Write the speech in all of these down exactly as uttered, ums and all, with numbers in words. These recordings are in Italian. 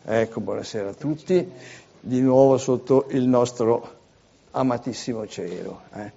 Ecco, buonasera a tutti, di nuovo sotto il nostro amatissimo cielo. Eh.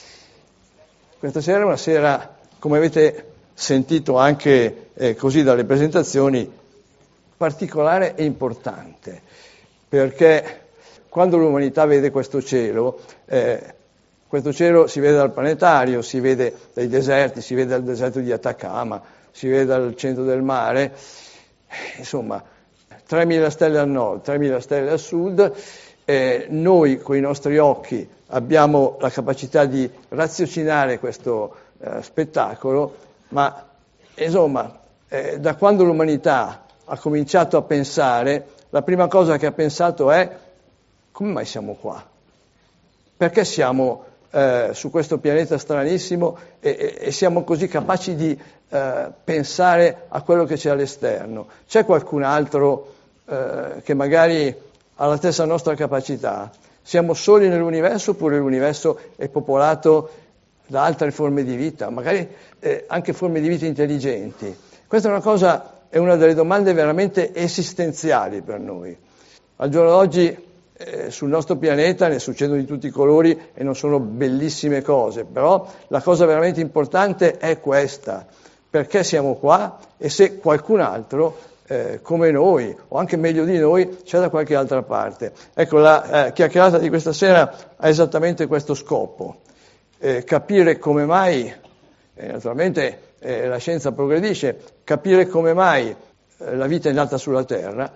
Questa sera è una sera, come avete sentito anche eh, così dalle presentazioni, particolare e importante, perché quando l'umanità vede questo cielo, eh, questo cielo si vede dal planetario, si vede dai deserti, si vede dal deserto di Atacama, si vede dal centro del mare, insomma, tremila stelle al nord, tremila stelle al sud, eh, noi con i nostri occhi abbiamo la capacità di raziocinare questo eh, spettacolo, ma insomma, eh, da quando l'umanità ha cominciato a pensare, la prima cosa che ha pensato è: come mai siamo qua? Perché siamo eh, su questo pianeta stranissimo e, e, e siamo così capaci di eh, pensare a quello che c'è all'esterno? C'è qualcun altro eh, che magari ha la stessa nostra capacità? Siamo soli nell'universo oppure l'universo è popolato da altre forme di vita, magari eh, anche forme di vita intelligenti? Questa è una cosa, è una delle domande veramente esistenziali per noi. Al giorno d'oggi eh, sul nostro pianeta ne succedono di tutti i colori e non sono bellissime cose, però la cosa veramente importante è questa: perché siamo qua e se qualcun altro eh, come noi o anche meglio di noi c'è da qualche altra parte. Ecco, la eh, chiacchierata di questa sera ha esattamente questo scopo: eh, capire come mai, eh, naturalmente eh, la scienza progredisce, capire come mai eh, la vita è nata sulla Terra,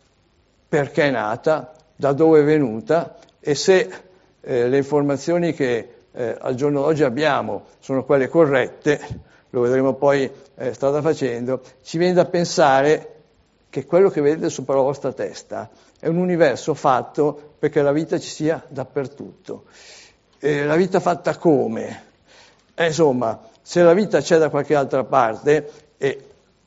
perché è nata, da dove è venuta e se eh, le informazioni che eh, al giorno d'oggi abbiamo sono quelle corrette, lo vedremo poi eh, strada facendo, ci viene da pensare che quello che vedete sopra la vostra testa è un universo fatto perché la vita ci sia dappertutto. E la vita fatta come? Eh, insomma, se la vita c'è da qualche altra parte, e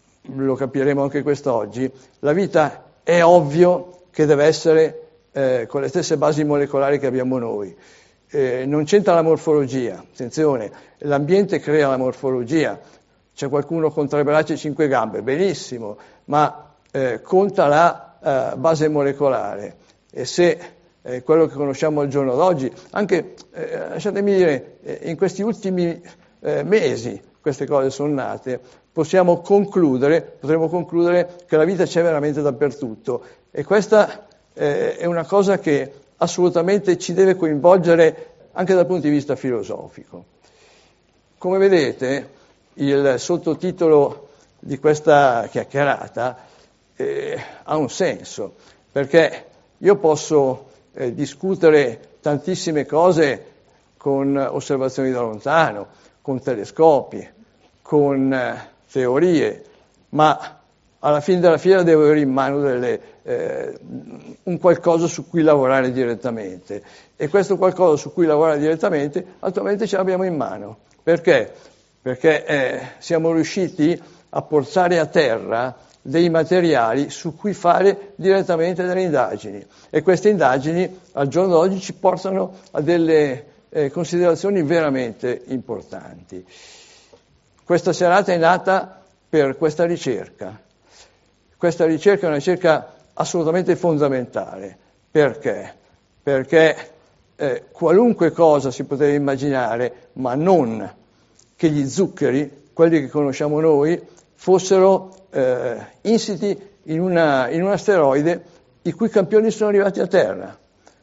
lo capiremo anche quest'oggi, la vita è ovvio che deve essere eh, con le stesse basi molecolari che abbiamo noi. Eh, non c'entra la morfologia, attenzione, l'ambiente crea la morfologia. C'è qualcuno con tre braccia e cinque gambe, benissimo, ma eh, conta la eh, base molecolare. E se eh, quello che conosciamo al giorno d'oggi, anche, eh, lasciatemi dire, eh, in questi ultimi eh, mesi queste cose sono nate, possiamo concludere, potremo concludere che la vita c'è veramente dappertutto. E questa eh, è una cosa che assolutamente ci deve coinvolgere anche dal punto di vista filosofico. Come vedete, il sottotitolo di questa chiacchierata eh, ha un senso, perché io posso eh, discutere tantissime cose con osservazioni da lontano, con telescopi, con eh, teorie, ma alla fine della fiera devo avere in mano delle, eh, un qualcosa su cui lavorare direttamente. E questo qualcosa su cui lavorare direttamente attualmente ce l'abbiamo in mano. Perché? Perché eh, siamo riusciti a portare a terra dei materiali su cui fare direttamente delle indagini. E queste indagini al giorno d'oggi ci portano a delle eh, considerazioni veramente importanti. Questa serata è nata per questa ricerca. Questa ricerca è una ricerca assolutamente fondamentale. Perché? Perché eh, qualunque cosa si poteva immaginare, ma non che gli zuccheri, quelli che conosciamo noi, fossero eh, insiti in, una, in un asteroide i cui campioni sono arrivati a Terra.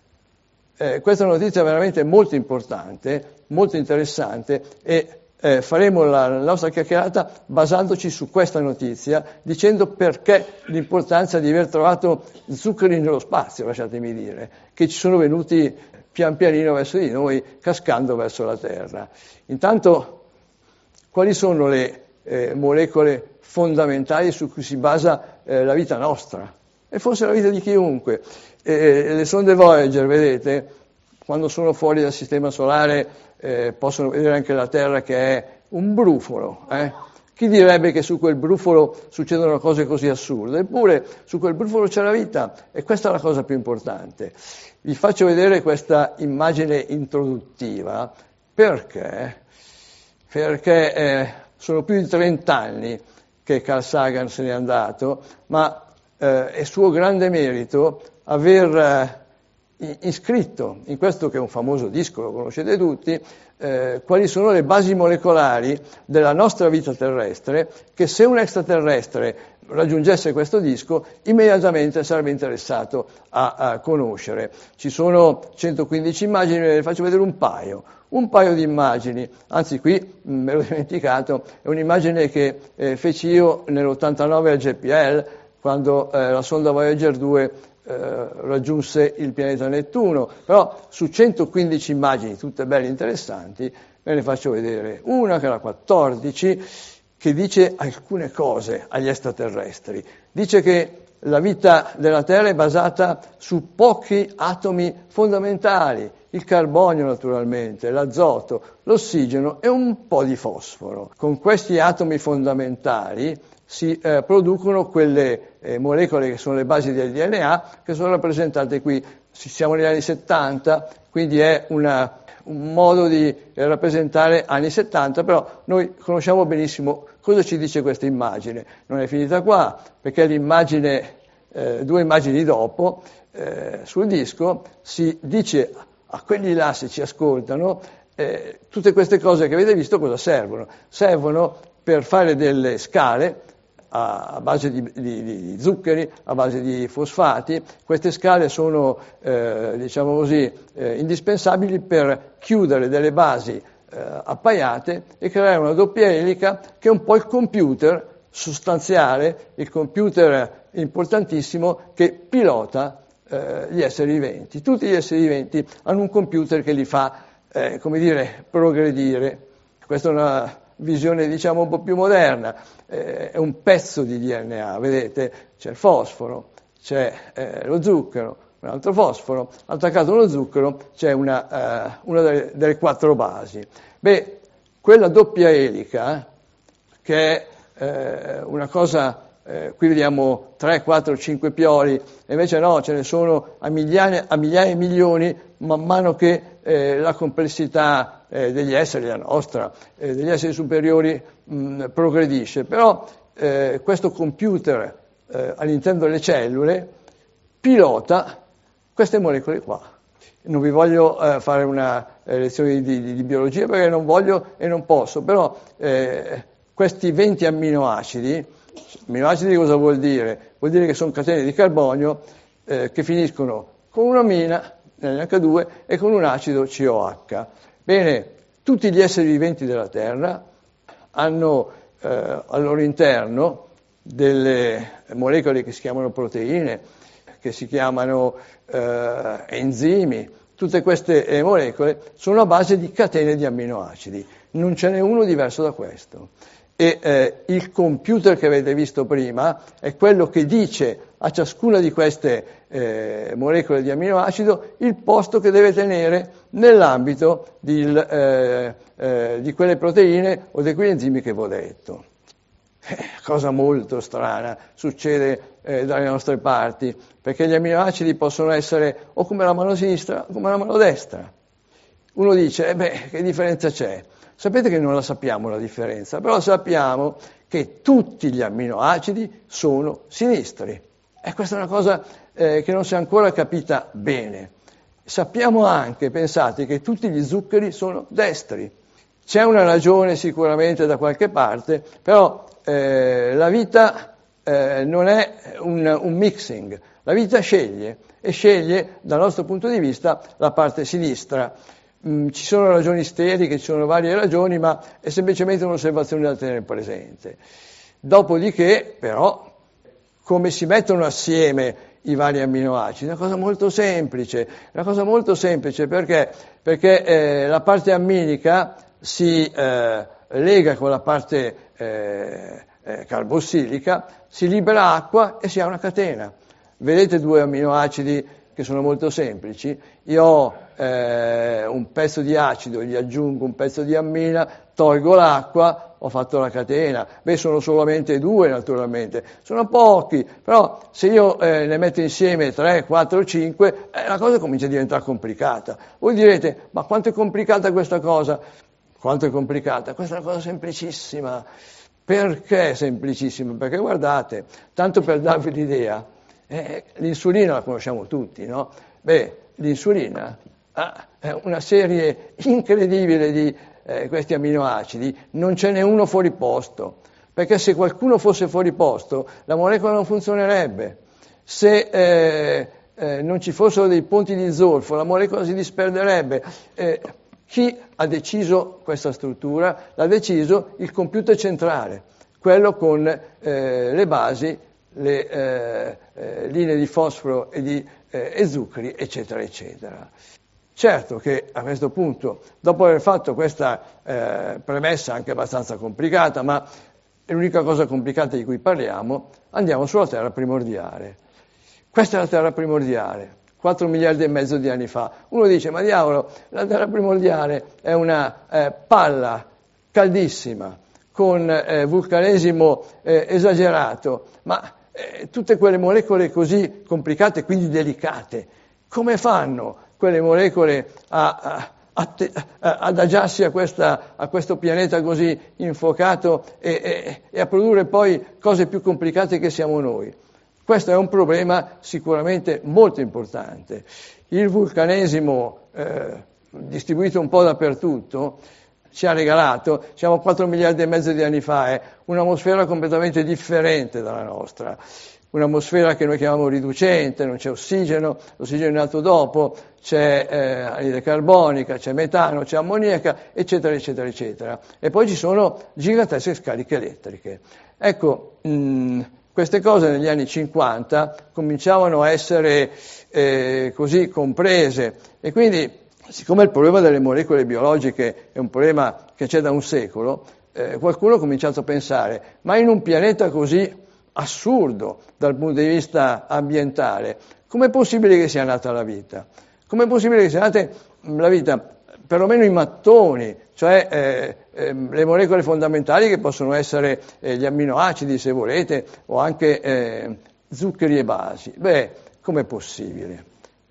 Eh, questa è una notizia veramente molto importante, molto interessante, e Eh, faremo la, la nostra chiacchierata basandoci su questa notizia, dicendo perché l'importanza di aver trovato zuccheri nello spazio, lasciatemi dire, che ci sono venuti pian pianino verso di noi, cascando verso la Terra. Intanto, quali sono le eh, molecole fondamentali su cui si basa eh, la vita nostra? E forse la vita di chiunque. Eh, le sonde Voyager, vedete, quando sono fuori dal sistema solare eh, possono vedere anche la Terra che è un brufolo. Eh? Chi direbbe che su quel brufolo succedono cose così assurde? Eppure su quel brufolo c'è la vita, e questa è la cosa più importante. Vi faccio vedere questa immagine introduttiva perché, perché eh, sono più di trent'anni che Carl Sagan se n'è andato, ma eh, è suo grande merito aver eh, iscritto in questo che è un famoso disco, lo conoscete tutti, eh, quali sono le basi molecolari della nostra vita terrestre, che se un extraterrestre raggiungesse questo disco immediatamente sarebbe interessato a, a conoscere. Ci sono centoquindici immagini, ve ne faccio vedere un paio. Un paio di immagini, anzi qui mh, me l'ho dimenticato, è un'immagine che eh, feci io nell'ottantanove al J P L, quando eh, la sonda Voyager due eh, raggiunse il pianeta Nettuno, però su centoquindici immagini, tutte belle e interessanti, ve ne faccio vedere una che è la quattordici, che dice alcune cose agli extraterrestri. Dice che la vita della Terra è basata su pochi atomi fondamentali, il carbonio naturalmente, l'azoto, l'ossigeno e un po' di fosforo. Con questi atomi fondamentali si eh, producono quelle eh, molecole che sono le basi del D N A, che sono rappresentate qui. Siamo negli anni settanta, quindi è una, un modo di eh, rappresentare anni settanta, però noi conosciamo benissimo cosa ci dice questa immagine. Non è finita qua, perché l'immagine, eh, due immagini dopo, eh, sul disco, si dice a quelli là, se ci ascoltano, eh, tutte queste cose che avete visto cosa servono? Servono per fare delle scale a base di, di, di zuccheri, a base di fosfati. Queste scale sono, eh, diciamo così, eh, indispensabili per chiudere delle basi eh, appaiate e creare una doppia elica che è un po' il computer sostanziale, il computer importantissimo che pilota eh, gli esseri viventi. Tutti gli esseri viventi hanno un computer che li fa, eh, come dire, progredire. Questa è una visione, diciamo, un po' più moderna. Eh, è un pezzo di D N A, vedete? C'è il fosforo, c'è eh, lo zucchero, un altro fosforo, attaccato allo zucchero c'è una, eh, una delle, delle quattro basi. Beh, quella doppia elica, che è eh, una cosa, eh, qui vediamo tre, quattro, cinque pioli, e invece no, ce ne sono a migliaia, a migliaia e milioni, man mano che eh, la complessità eh, degli esseri, la nostra, eh, degli esseri superiori mh, progredisce. Però eh, questo computer eh, all'interno delle cellule pilota queste molecole qua. Non vi voglio eh, fare una eh, lezione di, di, di biologia perché non voglio e non posso, però eh, questi venti amminoacidi, amminoacidi cosa vuol dire? Vuol dire che sono catene di carbonio eh, che finiscono con un'amina, nell'H due, e con un acido C O H. Bene, tutti gli esseri viventi della Terra hanno eh, al loro interno delle molecole che si chiamano proteine, che si chiamano eh, enzimi. Tutte queste eh, molecole sono a base di catene di amminoacidi. Non ce n'è uno diverso da questo. E eh, il computer che avete visto prima è quello che dice a ciascuna di queste eh, molecole di amminoacido il posto che deve tenere nell'ambito di, eh, eh, di quelle proteine o di quegli enzimi che vi ho detto. Eh, cosa molto strana succede eh, dalle nostre parti, perché gli amminoacidi possono essere o come la mano sinistra o come la mano destra. Uno dice, eh beh, che differenza c'è? Sapete che non la sappiamo la differenza, però sappiamo che tutti gli amminoacidi sono sinistri. E questa è una cosa eh, che non si è ancora capita bene. Sappiamo anche, pensate, che tutti gli zuccheri sono destri. C'è una ragione sicuramente da qualche parte, però eh, la vita eh, non è un, un mixing. La vita sceglie, e sceglie, dal nostro punto di vista, la parte sinistra. Mm, ci sono ragioni steriche, ci sono varie ragioni, ma è semplicemente un'osservazione da tenere presente. Dopodiché, però, come si mettono assieme i vari amminoacidi? È una cosa molto semplice, una cosa molto semplice perché, perché eh, la parte amminica si eh, lega con la parte eh, eh, carbossilica, si libera acqua e si ha una catena. Vedete due amminoacidi che sono molto semplici? Io ho eh, un pezzo di acido, gli aggiungo un pezzo di ammina, tolgo l'acqua, ho fatto la catena. Beh, sono solamente due naturalmente, sono pochi, però se io eh, ne metto insieme tre, quattro, cinque, eh, la cosa comincia a diventare complicata. Voi direte, ma quanto è complicata questa cosa? Quanto è complicata? Questa è una cosa semplicissima. Perché semplicissima? Perché guardate, tanto per darvi l'idea, Eh, l'insulina la conosciamo tutti, no? Beh, l'insulina ha una serie incredibile di eh, questi aminoacidi, non ce n'è uno fuori posto, perché se qualcuno fosse fuori posto la molecola non funzionerebbe. Se eh, eh, non ci fossero dei ponti di zolfo la molecola si disperderebbe. Eh, chi ha deciso questa struttura? L'ha deciso il computer centrale, quello con eh, le basi, le eh, eh, linee di fosforo e di eh, e zuccheri, eccetera, eccetera. Certo che a questo punto, dopo aver fatto questa eh, premessa anche abbastanza complicata, ma è l'unica cosa complicata di cui parliamo, andiamo sulla Terra primordiale. Questa è la Terra primordiale, quattro miliardi e mezzo di anni fa. Uno dice, ma diavolo, la Terra primordiale è una eh, palla caldissima, con eh, vulcanesimo eh, esagerato, ma eh, tutte quelle molecole così complicate, quindi delicate, come fanno quelle molecole a, a, a te, a, ad adagiarsi a, questa, a questo pianeta così infuocato e, e, e a produrre poi cose più complicate che siamo noi? Questo è un problema sicuramente molto importante. Il vulcanesimo eh, distribuito un po' dappertutto ci ha regalato, siamo quattro miliardi e mezzo di anni fa, eh, un'atmosfera completamente differente dalla nostra, un'atmosfera che noi chiamiamo riducente, non c'è ossigeno, l'ossigeno è nato dopo, c'è eh, anidride carbonica, c'è metano, c'è ammoniaca, eccetera, eccetera, eccetera. E poi ci sono gigantesche scariche elettriche. Ecco, mh, queste cose negli anni cinquanta cominciavano a essere eh, così comprese e quindi, siccome il problema delle molecole biologiche è un problema che c'è da un secolo, eh, qualcuno ha cominciato a pensare, ma in un pianeta così assurdo dal punto di vista ambientale, com'è possibile che sia nata la vita? Com'è possibile che sia nata la vita, perlomeno i mattoni, cioè eh, eh, le molecole fondamentali che possono essere eh, gli amminoacidi, se volete, o anche eh, zuccheri e basi? Beh, com'è possibile?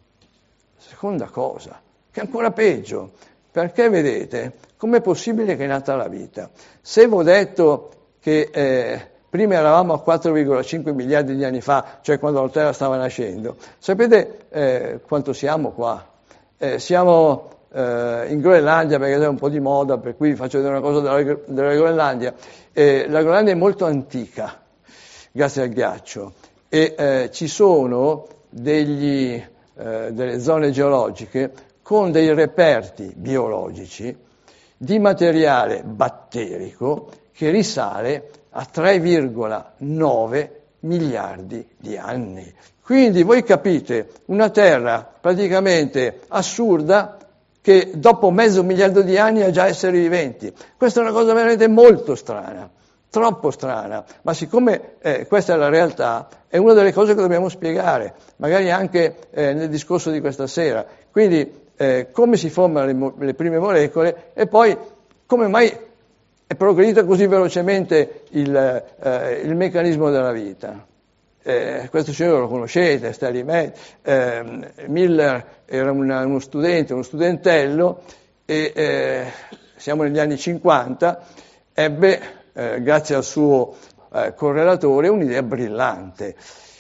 Seconda cosa, che è ancora peggio, perché vedete, com'è possibile che è nata la vita? Se vi ho detto che eh, prima eravamo a quattro virgola cinque miliardi di anni fa, cioè quando la Terra stava nascendo, sapete eh, quanto siamo qua? Eh, siamo eh, in Groenlandia, perché è un po' di moda, per cui vi faccio vedere una cosa della, della Groenlandia. Eh, la Groenlandia è molto antica, grazie al ghiaccio, e eh, ci sono degli, eh, delle zone geologiche con dei reperti biologici di materiale batterico che risale a tre virgola nove miliardi di anni. Quindi voi capite, una Terra praticamente assurda che dopo mezzo miliardo di anni ha già esseri viventi. Questa è una cosa veramente molto strana, troppo strana, ma siccome eh, questa è la realtà, è una delle cose che dobbiamo spiegare, magari anche eh, nel discorso di questa sera. Quindi eh, come si formano le, mo- le prime molecole e poi come mai è progredito così velocemente il, eh, il meccanismo della vita. Eh, questo signore lo conoscete, Stanley May, eh, Miller era una, uno studente, uno studentello e eh, siamo negli anni cinquanta, ebbe, eh, grazie al suo eh, correlatore, un'idea brillante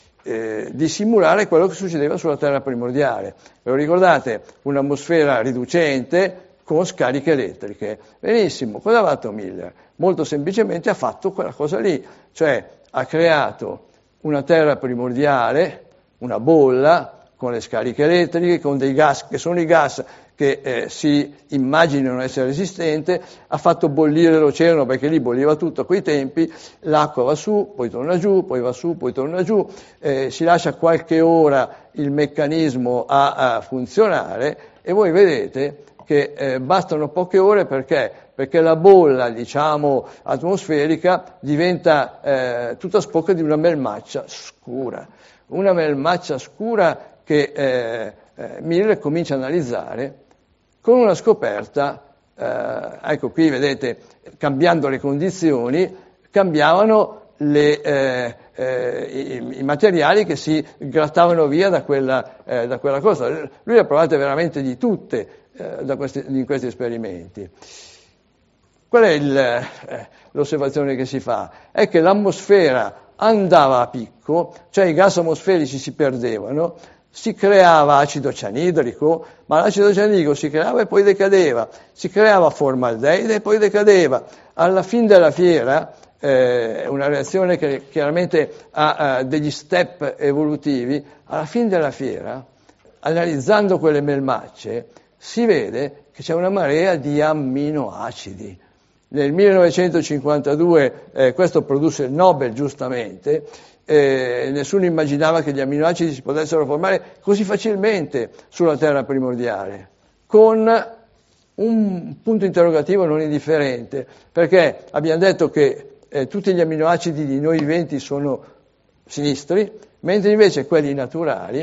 eh, di simulare quello che succedeva sulla Terra primordiale. Ve lo ricordate? Un'atmosfera riducente con scariche elettriche. Benissimo, cosa ha fatto Miller? Molto semplicemente ha fatto quella cosa lì, cioè ha creato una Terra primordiale, una bolla, con le scariche elettriche, con dei gas che sono i gas che eh, si immaginano essere resistenti, ha fatto bollire l'oceano perché lì bolliva tutto a quei tempi, l'acqua va su, poi torna giù, poi va su, poi torna giù, eh, si lascia qualche ora il meccanismo a, a funzionare e voi vedete che eh, bastano poche ore perché? Perché la bolla, diciamo, atmosferica diventa eh, tutta spocca di una melmaccia scura. Una melmaccia scura che eh, eh, Miller comincia a analizzare con una scoperta, eh, ecco qui vedete, cambiando le condizioni, cambiavano le, eh, eh, i, i materiali che si grattavano via da quella, eh, da quella cosa. Lui le ha provate veramente di tutte, da questi, in questi esperimenti. qual è il, eh, l'osservazione che si fa? È che l'atmosfera andava a picco, cioè i gas atmosferici si perdevano, si creava acido cianidrico, ma l'acido cianidrico si creava e poi decadeva, si creava formaldeide e poi decadeva. Alla fine della fiera, eh, una reazione che chiaramente ha eh, degli step evolutivi, alla fine della fiera, analizzando quelle melmacce, si vede che c'è una marea di amminoacidi. Nel millenovecentocinquantadue eh, questo produsse il Nobel, giustamente. Eh, nessuno immaginava che gli amminoacidi si potessero formare così facilmente sulla Terra primordiale, con un punto interrogativo non indifferente, perché abbiamo detto che eh, tutti gli amminoacidi di noi viventi sono sinistri, mentre invece quelli naturali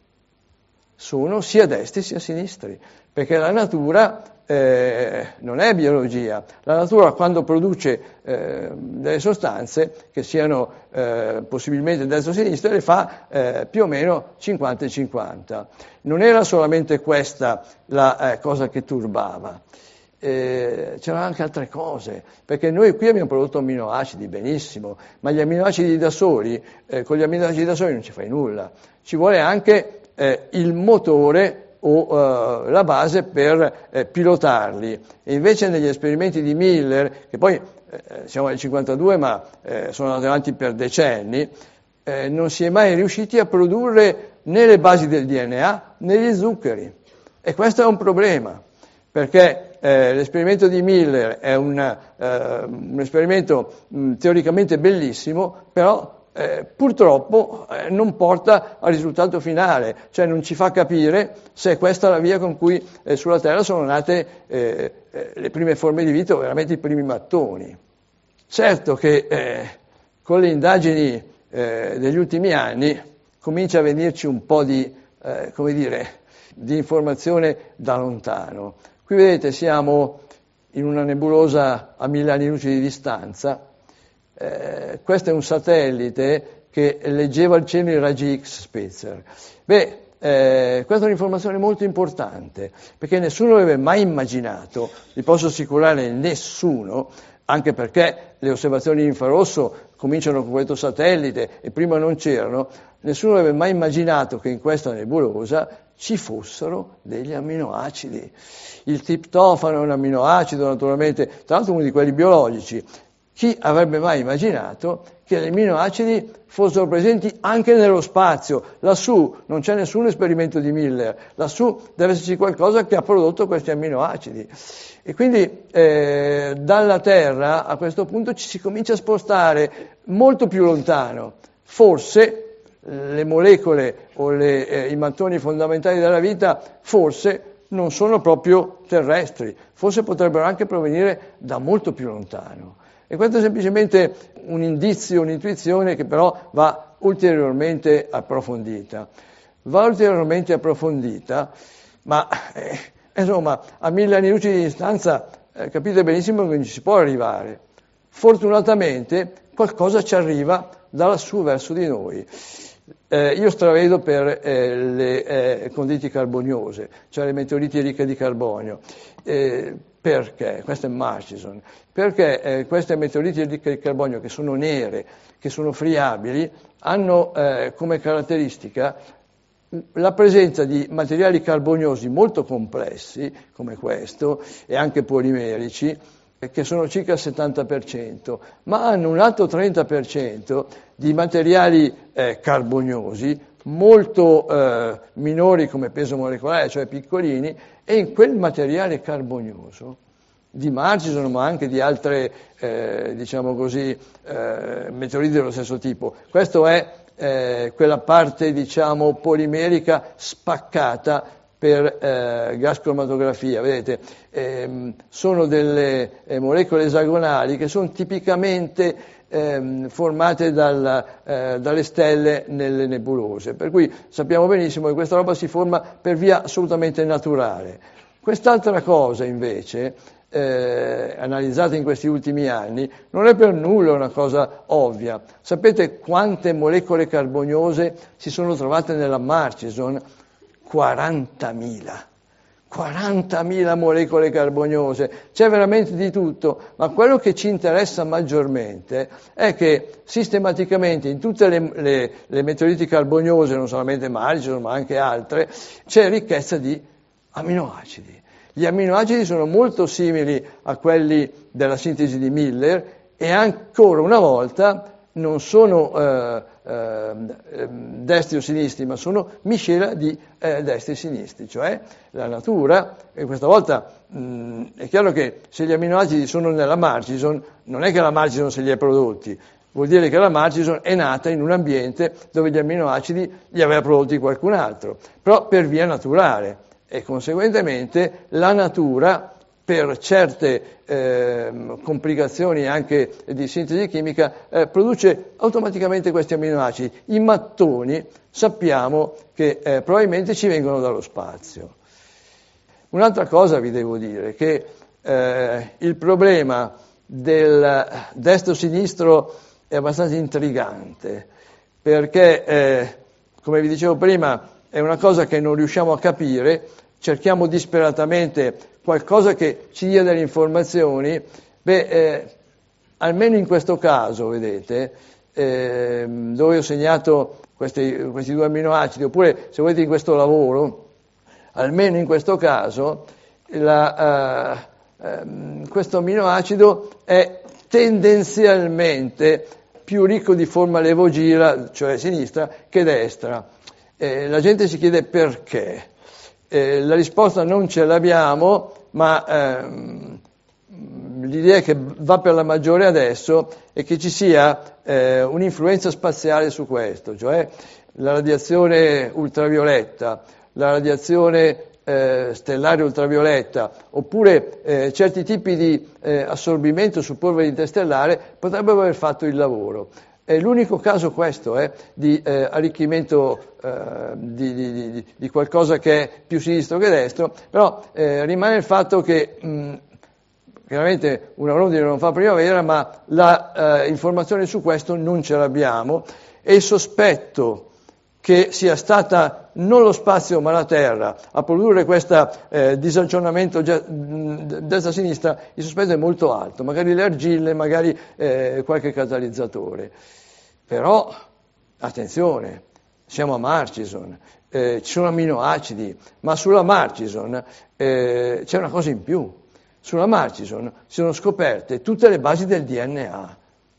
sono sia destri sia sinistri, perché la natura eh, non è biologia. La natura, quando produce eh, delle sostanze che siano eh, possibilmente destro o sinistro, le fa eh, più o meno cinquanta e cinquanta. Non era solamente questa la eh, cosa che turbava. Eh, c'erano anche altre cose, perché noi qui abbiamo prodotto amminoacidi, benissimo, ma gli amminoacidi da soli, eh, con gli amminoacidi da soli non ci fai nulla. Ci vuole anche eh, il motore o uh, la base per eh, pilotarli. E invece negli esperimenti di Miller, che poi eh, siamo nel cinquantadue ma eh, sono andati avanti per decenni, eh, non si è mai riusciti a produrre né le basi del D N A né gli zuccheri. E questo è un problema, perché eh, l'esperimento di Miller è un, eh, un esperimento mh, teoricamente bellissimo, però Eh, purtroppo eh, non porta al risultato finale, cioè non ci fa capire se è questa la via con cui eh, sulla Terra sono nate eh, eh, le prime forme di vita, o veramente i primi mattoni. Certo che eh, con le indagini eh, degli ultimi anni comincia a venirci un po' di, eh, come dire, di informazione da lontano. Qui vedete siamo in una nebulosa a mille anni luce di distanza. Eh, questo è un satellite che leggeva il cielo in raggi X Spitzer. Beh, eh, questa è un'informazione molto importante, perché nessuno aveva mai immaginato, vi posso assicurare nessuno, anche perché le osservazioni in infrarosso cominciano con questo satellite e prima non c'erano, nessuno aveva mai immaginato che in questa nebulosa ci fossero degli amminoacidi. Il triptofano è un amminoacido, naturalmente, tra l'altro uno di quelli biologici. Chi avrebbe mai immaginato che gli amminoacidi fossero presenti anche nello spazio? Lassù non c'è nessun esperimento di Miller, lassù deve esserci qualcosa che ha prodotto questi amminoacidi. E quindi eh, dalla Terra a questo punto ci si comincia a spostare molto più lontano. Forse le molecole o le, eh, i mattoni fondamentali della vita forse non sono proprio terrestri, forse potrebbero anche provenire da molto più lontano. E questo è semplicemente un indizio, un'intuizione che però va ulteriormente approfondita. Va ulteriormente approfondita, ma eh, insomma a mille anni luce di distanza eh, capite benissimo che non ci si può arrivare. Fortunatamente qualcosa ci arriva da lassù verso di noi. Eh, io stravedo per eh, le eh, conditi carboniose, cioè le meteoriti ricche di carbonio. Eh, perché? Questo è Murchison. Perché eh, queste meteoriti ricche di carbonio, che sono nere, che sono friabili, hanno eh, come caratteristica la presenza di materiali carboniosi molto complessi, come questo, e anche polimerici, che sono circa il settanta per cento, ma hanno un altro trenta per cento di materiali eh, carboniosi molto eh, minori come peso molecolare, cioè piccolini, e in quel materiale carbonioso di Murchison, ma anche di altre, eh, diciamo così, eh, meteoriti dello stesso tipo. Questo è eh, quella parte, diciamo, polimerica spaccata per eh, gas cromatografia, vedete, ehm, sono delle eh, molecole esagonali che sono tipicamente ehm, formate dal, eh, dalle stelle nelle nebulose, per cui sappiamo benissimo che questa roba si forma per via assolutamente naturale. Quest'altra cosa invece, eh, analizzata in questi ultimi anni, non è per nulla una cosa ovvia. Sapete quante molecole carboniose si sono trovate nella Murchison? quarantamila. quarantamila molecole carboniose, c'è veramente di tutto, ma quello che ci interessa maggiormente è che sistematicamente in tutte le, le, le meteoriti carboniose, non solamente Margison ma anche altre, c'è ricchezza di aminoacidi. Gli aminoacidi sono molto simili a quelli della sintesi di Miller e ancora una volta non sono eh, eh, destri o sinistri, ma sono miscela di eh, destri e sinistri, cioè la natura, e questa volta mh, è chiaro che se gli aminoacidi sono nella Margison, non è che la Margison se li ha prodotti, vuol dire che la Margison è nata in un ambiente dove gli aminoacidi li aveva prodotti qualcun altro, però per via naturale, e conseguentemente la natura per certe eh, complicazioni anche di sintesi chimica, eh, produce automaticamente questi aminoacidi. I mattoni sappiamo che eh, probabilmente ci vengono dallo spazio. Un'altra cosa vi devo dire, che eh, il problema del destro-sinistro è abbastanza intrigante, perché, eh, come vi dicevo prima, è una cosa che non riusciamo a capire, cerchiamo disperatamente qualcosa che ci dia delle informazioni. Beh, eh, almeno in questo caso, vedete, eh, dove ho segnato questi, questi due amminoacidi, oppure se volete in questo lavoro, almeno in questo caso, la, uh, um, questo amminoacido è tendenzialmente più ricco di forma levogira, cioè sinistra, che destra. Eh, la gente si chiede perché. Eh, la risposta non ce l'abbiamo, ma ehm, l'idea che va per la maggiore adesso è che ci sia eh, un'influenza spaziale su questo, cioè la radiazione ultravioletta, la radiazione eh, stellare ultravioletta, oppure eh, certi tipi di eh, assorbimento su polvere interstellare potrebbero aver fatto il lavoro. È l'unico caso questo eh, di eh, arricchimento eh, di, di, di, di qualcosa che è più sinistro che destro, però eh, rimane il fatto che mh, chiaramente una rondine non fa primavera, ma la eh, informazione su questo non ce l'abbiamo, e il sospetto che sia stata non lo spazio ma la Terra a produrre questo eh, disaggiornamento destra-sinistra, il sospetto è molto alto, magari le argille, magari eh, qualche catalizzatore. Però, attenzione, siamo a Margison, eh, ci sono amminoacidi, ma sulla Margison eh, c'è una cosa in più. Sulla Margison si sono scoperte tutte le basi del D N A.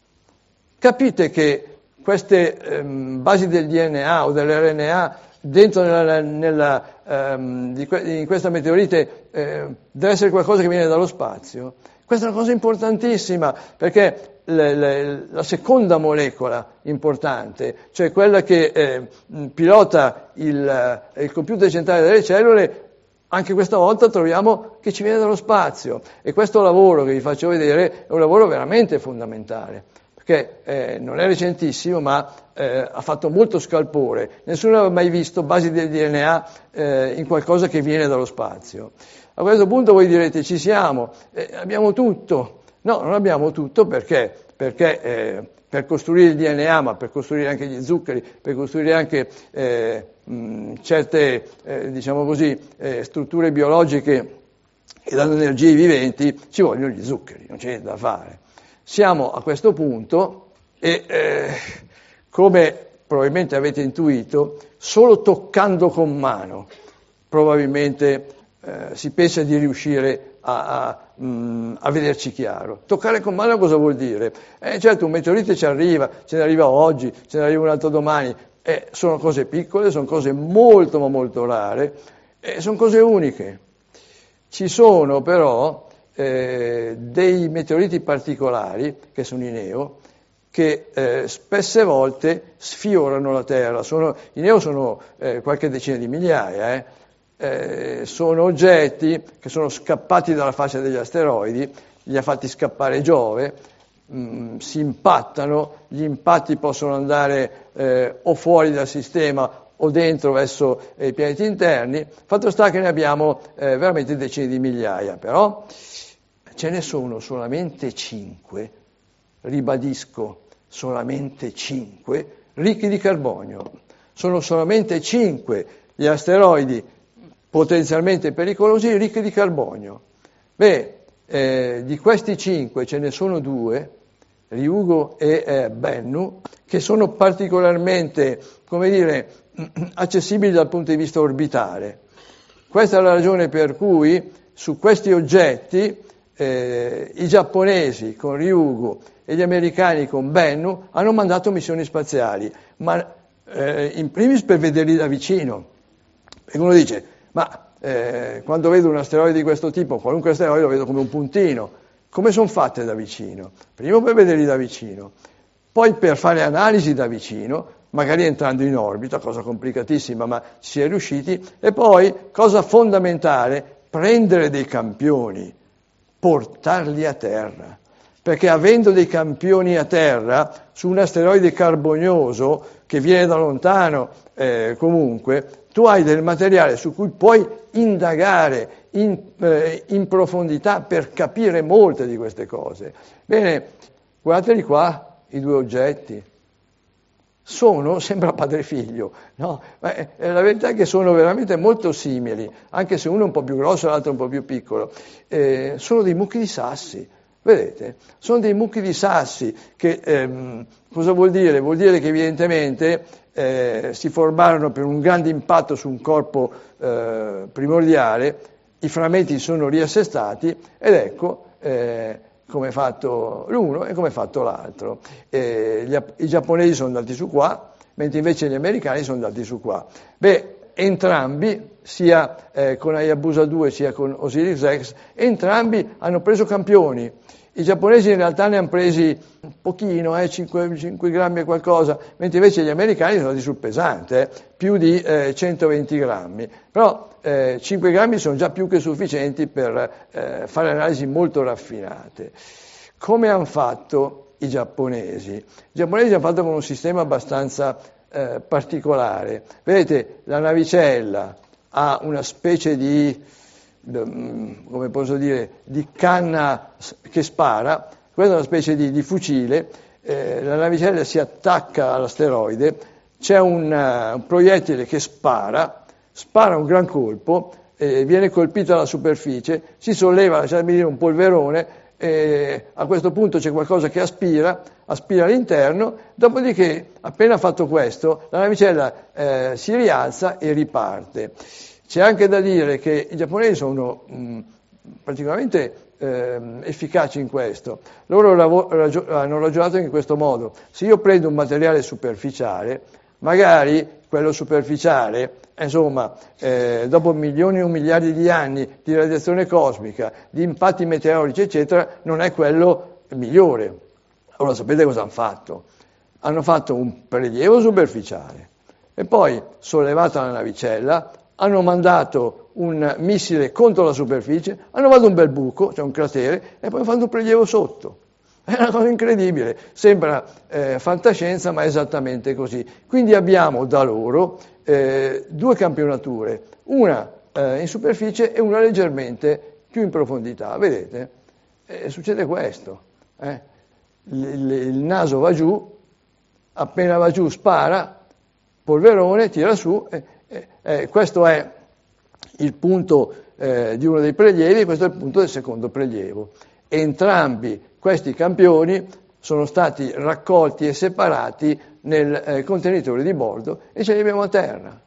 Capite che queste ehm, basi del D N A o dell'R N A dentro nella, nella, ehm, di que- in questa meteorite eh, deve essere qualcosa che viene dallo spazio? Questa è una cosa importantissima, perché le, le, la seconda molecola importante, cioè quella che eh, pilota il, il computer centrale delle cellule, anche questa volta troviamo che ci viene dallo spazio, e questo lavoro che vi faccio vedere è un lavoro veramente fondamentale, perché eh, non è recentissimo, ma eh, ha fatto molto scalpore. Nessuno aveva mai visto basi del D N A eh, in qualcosa che viene dallo spazio. A questo punto voi direte, ci siamo, eh, abbiamo tutto. No, non abbiamo tutto, perché? Perché eh, per costruire il D N A, ma per costruire anche gli zuccheri, per costruire anche eh, mh, certe, eh, diciamo così, eh, strutture biologiche che danno energia ai viventi, ci vogliono gli zuccheri, non c'è niente da fare. Siamo a questo punto e, eh, come probabilmente avete intuito, solo toccando con mano probabilmente eh, si pensa di riuscire a, a, mh, a vederci chiaro. Toccare con mano cosa vuol dire? Eh, certo, un meteorite ci arriva, ce ne arriva oggi, ce ne arriva un altro domani, eh, sono cose piccole, sono cose molto ma molto rare, eh, sono cose uniche. Ci sono però Eh, dei meteoriti particolari, che sono i Neo, che eh, spesse volte sfiorano la Terra. Sono, i Neo sono eh, qualche decina di migliaia, eh. Eh, sono oggetti che sono scappati dalla faccia degli asteroidi, li ha fatti scappare Giove, mh, si impattano, gli impatti possono andare eh, o fuori dal sistema o dentro verso eh, i pianeti interni. Fatto sta che ne abbiamo eh, veramente decine di migliaia, però ce ne sono solamente cinque, ribadisco, solamente cinque, ricchi di carbonio. Sono solamente cinque gli asteroidi potenzialmente pericolosi, ricchi di carbonio. Beh, eh, di questi cinque ce ne sono due, Ryugu e eh, Bennu, che sono particolarmente, come dire, accessibili dal punto di vista orbitale. Questa è la ragione per cui su questi oggetti eh, i giapponesi con Ryugu e gli americani con Bennu hanno mandato missioni spaziali, ma eh, in primis per vederli da vicino. Perché uno dice, ma eh, quando vedo un asteroide di questo tipo, qualunque asteroide lo vedo come un puntino, come sono fatte da vicino? Primo per vederli da vicino, poi per fare analisi da vicino, magari entrando in orbita, cosa complicatissima, ma ci si è riusciti, e poi, cosa fondamentale, prendere dei campioni, portarli a terra, perché avendo dei campioni a terra, su un asteroide carbonioso, che viene da lontano eh, comunque, tu hai del materiale su cui puoi indagare in, eh, in profondità per capire molte di queste cose. Bene, guardateli qua, i due oggetti. Sono, sembra padre e figlio, no? Ma è, è la verità è che sono veramente molto simili, anche se uno è un po' più grosso e l'altro un po' più piccolo. Eh, sono dei mucchi di sassi, vedete? Sono dei mucchi di sassi che, ehm, cosa vuol dire? Vuol dire che evidentemente eh, si formarono per un grande impatto su un corpo eh, primordiale, i frammenti sono riassestati ed ecco eh, come è fatto l'uno e come è fatto l'altro. Eh, gli, I giapponesi sono andati su qua, mentre invece gli americani sono andati su qua. Beh, entrambi, sia eh, con Hayabusa due sia con Osiris Rex, entrambi hanno preso campioni. I giapponesi in realtà ne hanno presi un pochino, eh, cinque grammi e qualcosa, mentre invece gli americani sono andati sul pesante, eh, più di eh, centoventi grammi. Però eh, cinque grammi sono già più che sufficienti per eh, fare analisi molto raffinate. Come hanno fatto i giapponesi? I giapponesi hanno fatto con un sistema abbastanza eh, particolare. Vedete, la navicella ha una specie di come posso dire, di canna che spara, questa è una specie di, di fucile, eh, la navicella si attacca all'asteroide, c'è un, uh, un proiettile che spara, spara un gran colpo, eh, viene colpito alla superficie, si solleva, lasciatemi dire, un polverone, eh, a questo punto c'è qualcosa che aspira, aspira all'interno, dopodiché, appena fatto questo, la navicella eh, si rialza e riparte. C'è anche da dire che i giapponesi sono mh, particolarmente eh, efficaci in questo. Loro lav- ragio- hanno ragionato in questo modo. Se io prendo un materiale superficiale, magari quello superficiale, insomma, eh, dopo milioni o miliardi di anni di radiazione cosmica, di impatti meteorici, eccetera, non è quello migliore. Allora sapete cosa hanno fatto? Hanno fatto un prelievo superficiale e poi, sollevata la navicella, hanno mandato un missile contro la superficie, hanno fatto un bel buco, cioè un cratere, e poi hanno fatto un prelievo sotto. È una cosa incredibile, sembra eh, fantascienza, ma è esattamente così. Quindi abbiamo da loro eh, due campionature, una eh, in superficie e una leggermente più in profondità. Vedete? Eh, succede questo. Eh? Il, il, il naso va giù, appena va giù spara, polverone, tira su, eh, Eh, eh, questo è il punto eh, di uno dei prelievi, questo è il punto del secondo prelievo. Entrambi questi campioni sono stati raccolti e separati nel eh, contenitore di bordo e ce li abbiamo a terra.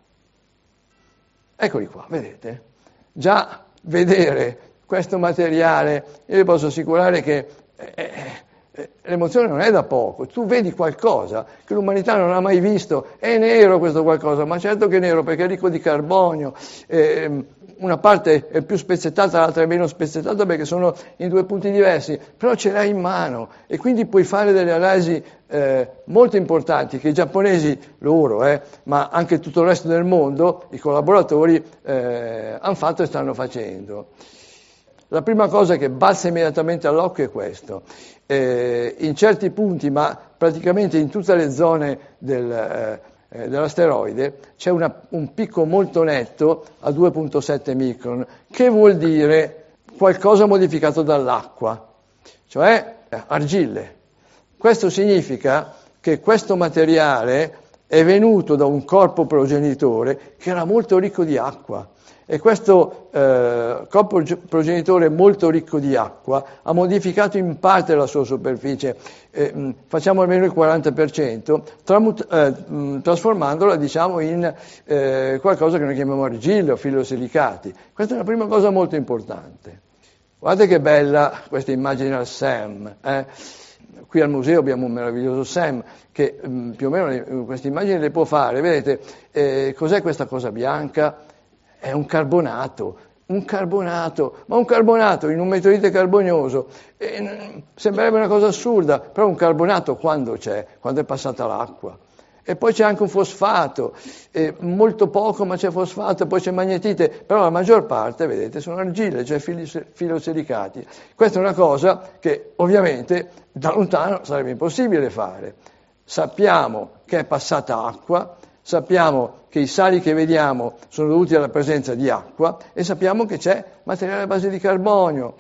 Eccoli qua, vedete? Già vedere questo materiale, io vi posso assicurare che eh, l'emozione non è da poco, tu vedi qualcosa che l'umanità non ha mai visto, è nero questo qualcosa, ma certo che è nero perché è ricco di carbonio, eh, una parte è più spezzettata, l'altra è meno spezzettata perché sono in due punti diversi, però ce l'hai in mano e quindi puoi fare delle analisi eh, molto importanti che i giapponesi, loro, eh, ma anche tutto il resto del mondo, i collaboratori, eh, hanno fatto e stanno facendo. La prima cosa che balza immediatamente all'occhio è questo. Eh, in certi punti, ma praticamente in tutte le zone del, eh, dell'asteroide, c'è una, un picco molto netto a due virgola sette micron, che vuol dire qualcosa modificato dall'acqua, cioè eh, argille. Questo significa che questo materiale è venuto da un corpo progenitore che era molto ricco di acqua. E questo eh, corpo progenitore molto ricco di acqua ha modificato in parte la sua superficie, eh, mh, facciamo almeno il quaranta per cento, tramut- eh, mh, trasformandola diciamo in eh, qualcosa che noi chiamiamo argilla o filosilicati. Questa è una prima cosa molto importante. Guardate che bella questa immagine al Sam. Eh? Qui al museo abbiamo un meraviglioso Sam che mh, più o meno le, queste immagini le può fare. Vedete, eh, cos'è questa cosa bianca? È un carbonato, un carbonato, ma un carbonato in un meteorite carbonioso. E, sembrerebbe una cosa assurda, però un carbonato quando c'è? Quando è passata l'acqua. E poi c'è anche un fosfato, eh, molto poco ma c'è fosfato, poi c'è magnetite, però la maggior parte, vedete, sono argille, cioè filosilicati. Questa è una cosa che ovviamente da lontano sarebbe impossibile fare. Sappiamo che è passata acqua, sappiamo che i sali che vediamo sono dovuti alla presenza di acqua e sappiamo che c'è materiale a base di carbonio.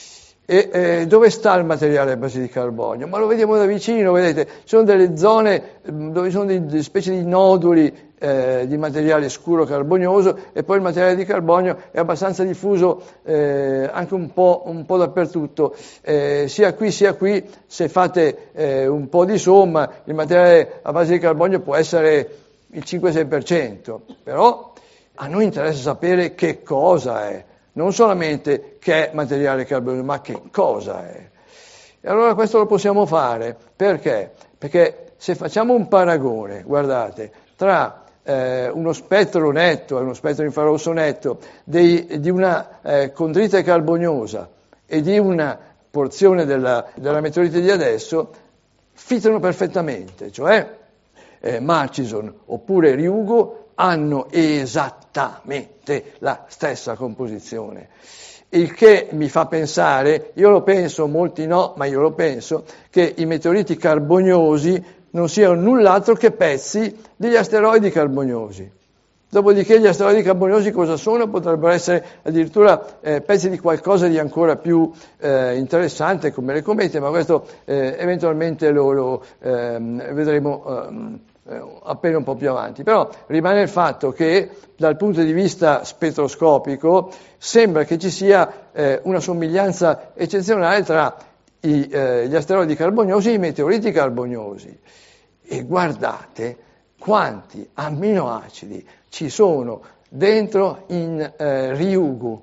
E eh, dove sta il materiale a base di carbonio? Ma lo vediamo da vicino, vedete, ci sono delle zone dove ci sono delle specie di noduli eh, di materiale scuro carbonioso e poi il materiale di carbonio è abbastanza diffuso eh, anche un po', un po' dappertutto, eh, sia qui sia qui, se fate eh, un po' di somma, il materiale a base di carbonio può essere il cinque sei per cento, però a noi interessa sapere che cosa è, non solamente che è materiale carbonio, ma che cosa è. E allora questo lo possiamo fare, perché? Perché se facciamo un paragone, guardate, tra eh, uno spettro netto e uno spettro infrarosso netto dei, di una eh, condrite carboniosa e di una porzione della, della meteorite di adesso, filtrano perfettamente, cioè Eh, Murchison oppure Ryugu hanno esattamente la stessa composizione, il che mi fa pensare, io lo penso, molti no, ma io lo penso, che i meteoriti carboniosi non siano null'altro che pezzi degli asteroidi carboniosi. Dopodiché gli asteroidi carboniosi cosa sono? Potrebbero essere addirittura eh, pezzi di qualcosa di ancora più eh, interessante come le comete, ma questo eh, eventualmente lo, lo eh, vedremo eh, appena un po' più avanti. Però rimane il fatto che dal punto di vista spettroscopico sembra che ci sia eh, una somiglianza eccezionale tra i, eh, gli asteroidi carboniosi e i meteoriti carboniosi. E guardate quanti amminoacidi ci sono dentro in eh, Ryugu.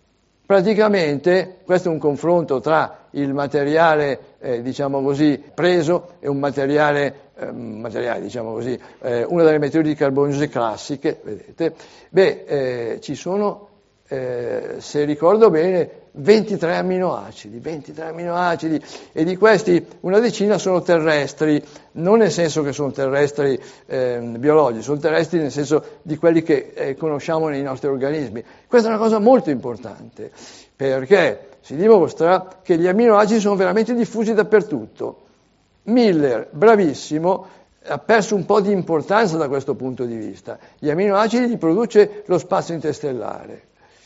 Praticamente questo è un confronto tra il materiale, eh, diciamo così, preso e un materiale, eh, materiale diciamo così, eh, una delle meteoriti carboniose classiche, vedete. Beh, eh, ci sono, eh, se ricordo bene, ventitré amminoacidi, ventitré amminoacidi, e di questi una decina sono terrestri, non nel senso che sono terrestri eh, biologici, sono terrestri nel senso di quelli che eh, conosciamo nei nostri organismi. Questa è una cosa molto importante, perché si dimostra che gli amminoacidi sono veramente diffusi dappertutto. Miller, bravissimo, ha perso un po' di importanza da questo punto di vista. Gli amminoacidi li produce lo spazio interstellare.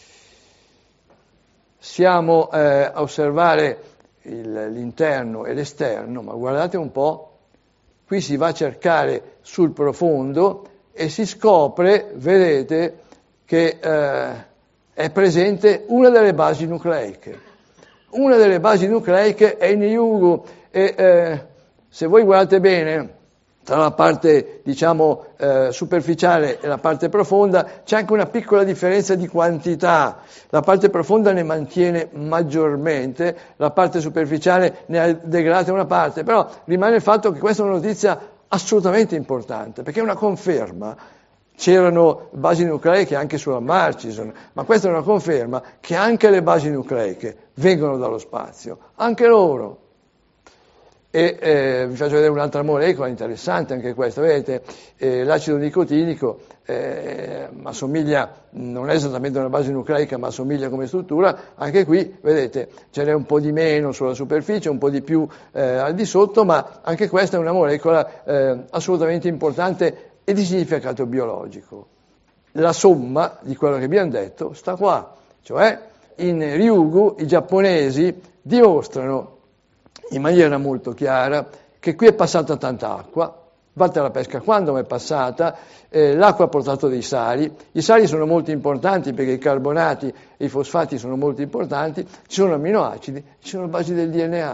Siamo eh, a osservare il, l'interno e l'esterno, ma guardate un po', qui si va a cercare sul profondo e si scopre, vedete, che eh, è presente una delle basi nucleiche. Una delle basi nucleiche è in Ryugu e eh, se voi guardate bene, tra la parte, diciamo, eh, superficiale e la parte profonda, c'è anche una piccola differenza di quantità. La parte profonda ne mantiene maggiormente, la parte superficiale ne ha degradata una parte, però rimane il fatto che questa è una notizia assolutamente importante, perché è una conferma. C'erano basi nucleiche anche sulla Murchison, ma questa è una conferma che anche le basi nucleiche vengono dallo spazio, anche loro. E eh, vi faccio vedere un'altra molecola interessante anche questa, vedete, eh, l'acido nicotinico eh, assomiglia, non è esattamente una base nucleica, ma assomiglia come struttura, anche qui, vedete, ce n'è un po' di meno sulla superficie, un po' di più eh, al di sotto, ma anche questa è una molecola eh, assolutamente importante e di significato biologico. La somma di quello che abbiamo detto sta qua, cioè in Ryugu i giapponesi dimostrano in maniera molto chiara che qui è passata tanta acqua, batte la pesca quando è passata, eh, l'acqua ha portato dei sali, i sali sono molto importanti perché i carbonati e i fosfati sono molto importanti, ci sono amminoacidi, ci sono basi del D N A.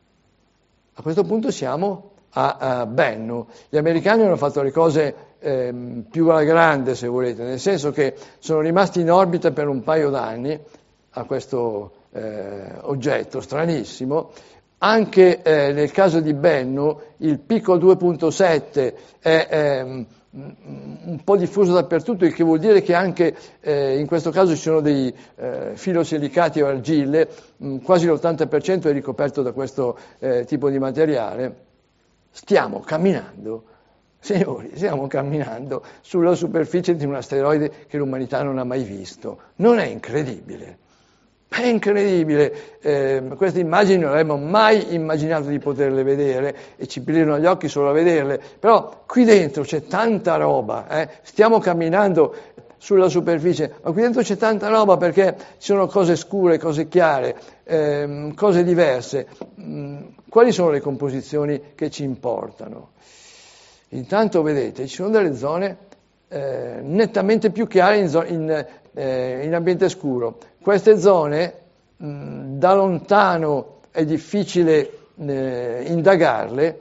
A questo punto siamo a, a Bennu. Gli americani hanno fatto le cose eh, più alla grande, se volete, nel senso che sono rimasti in orbita per un paio d'anni a questo eh, oggetto stranissimo. Anche eh, nel caso di Bennu il picco due virgola sette è eh, un po' diffuso dappertutto, il che vuol dire che anche eh, in questo caso ci sono dei eh, filosilicati o argille, mh, quasi l'ottanta per cento è ricoperto da questo eh, tipo di materiale. Stiamo camminando, signori, stiamo camminando sulla superficie di un asteroide che l'umanità non ha mai visto. Non è incredibile? È incredibile, eh, queste immagini non avremmo mai immaginato di poterle vedere e ci brillano gli occhi solo a vederle, però qui dentro c'è tanta roba, eh? Stiamo camminando sulla superficie, ma qui dentro c'è tanta roba perché ci sono cose scure, cose chiare, ehm, cose diverse. Mm, quali sono le composizioni che ci importano? Intanto vedete, ci sono delle zone eh, nettamente più chiare in, zo- in, eh, in ambiente scuro. Queste zone mh, da lontano è difficile eh, indagarle,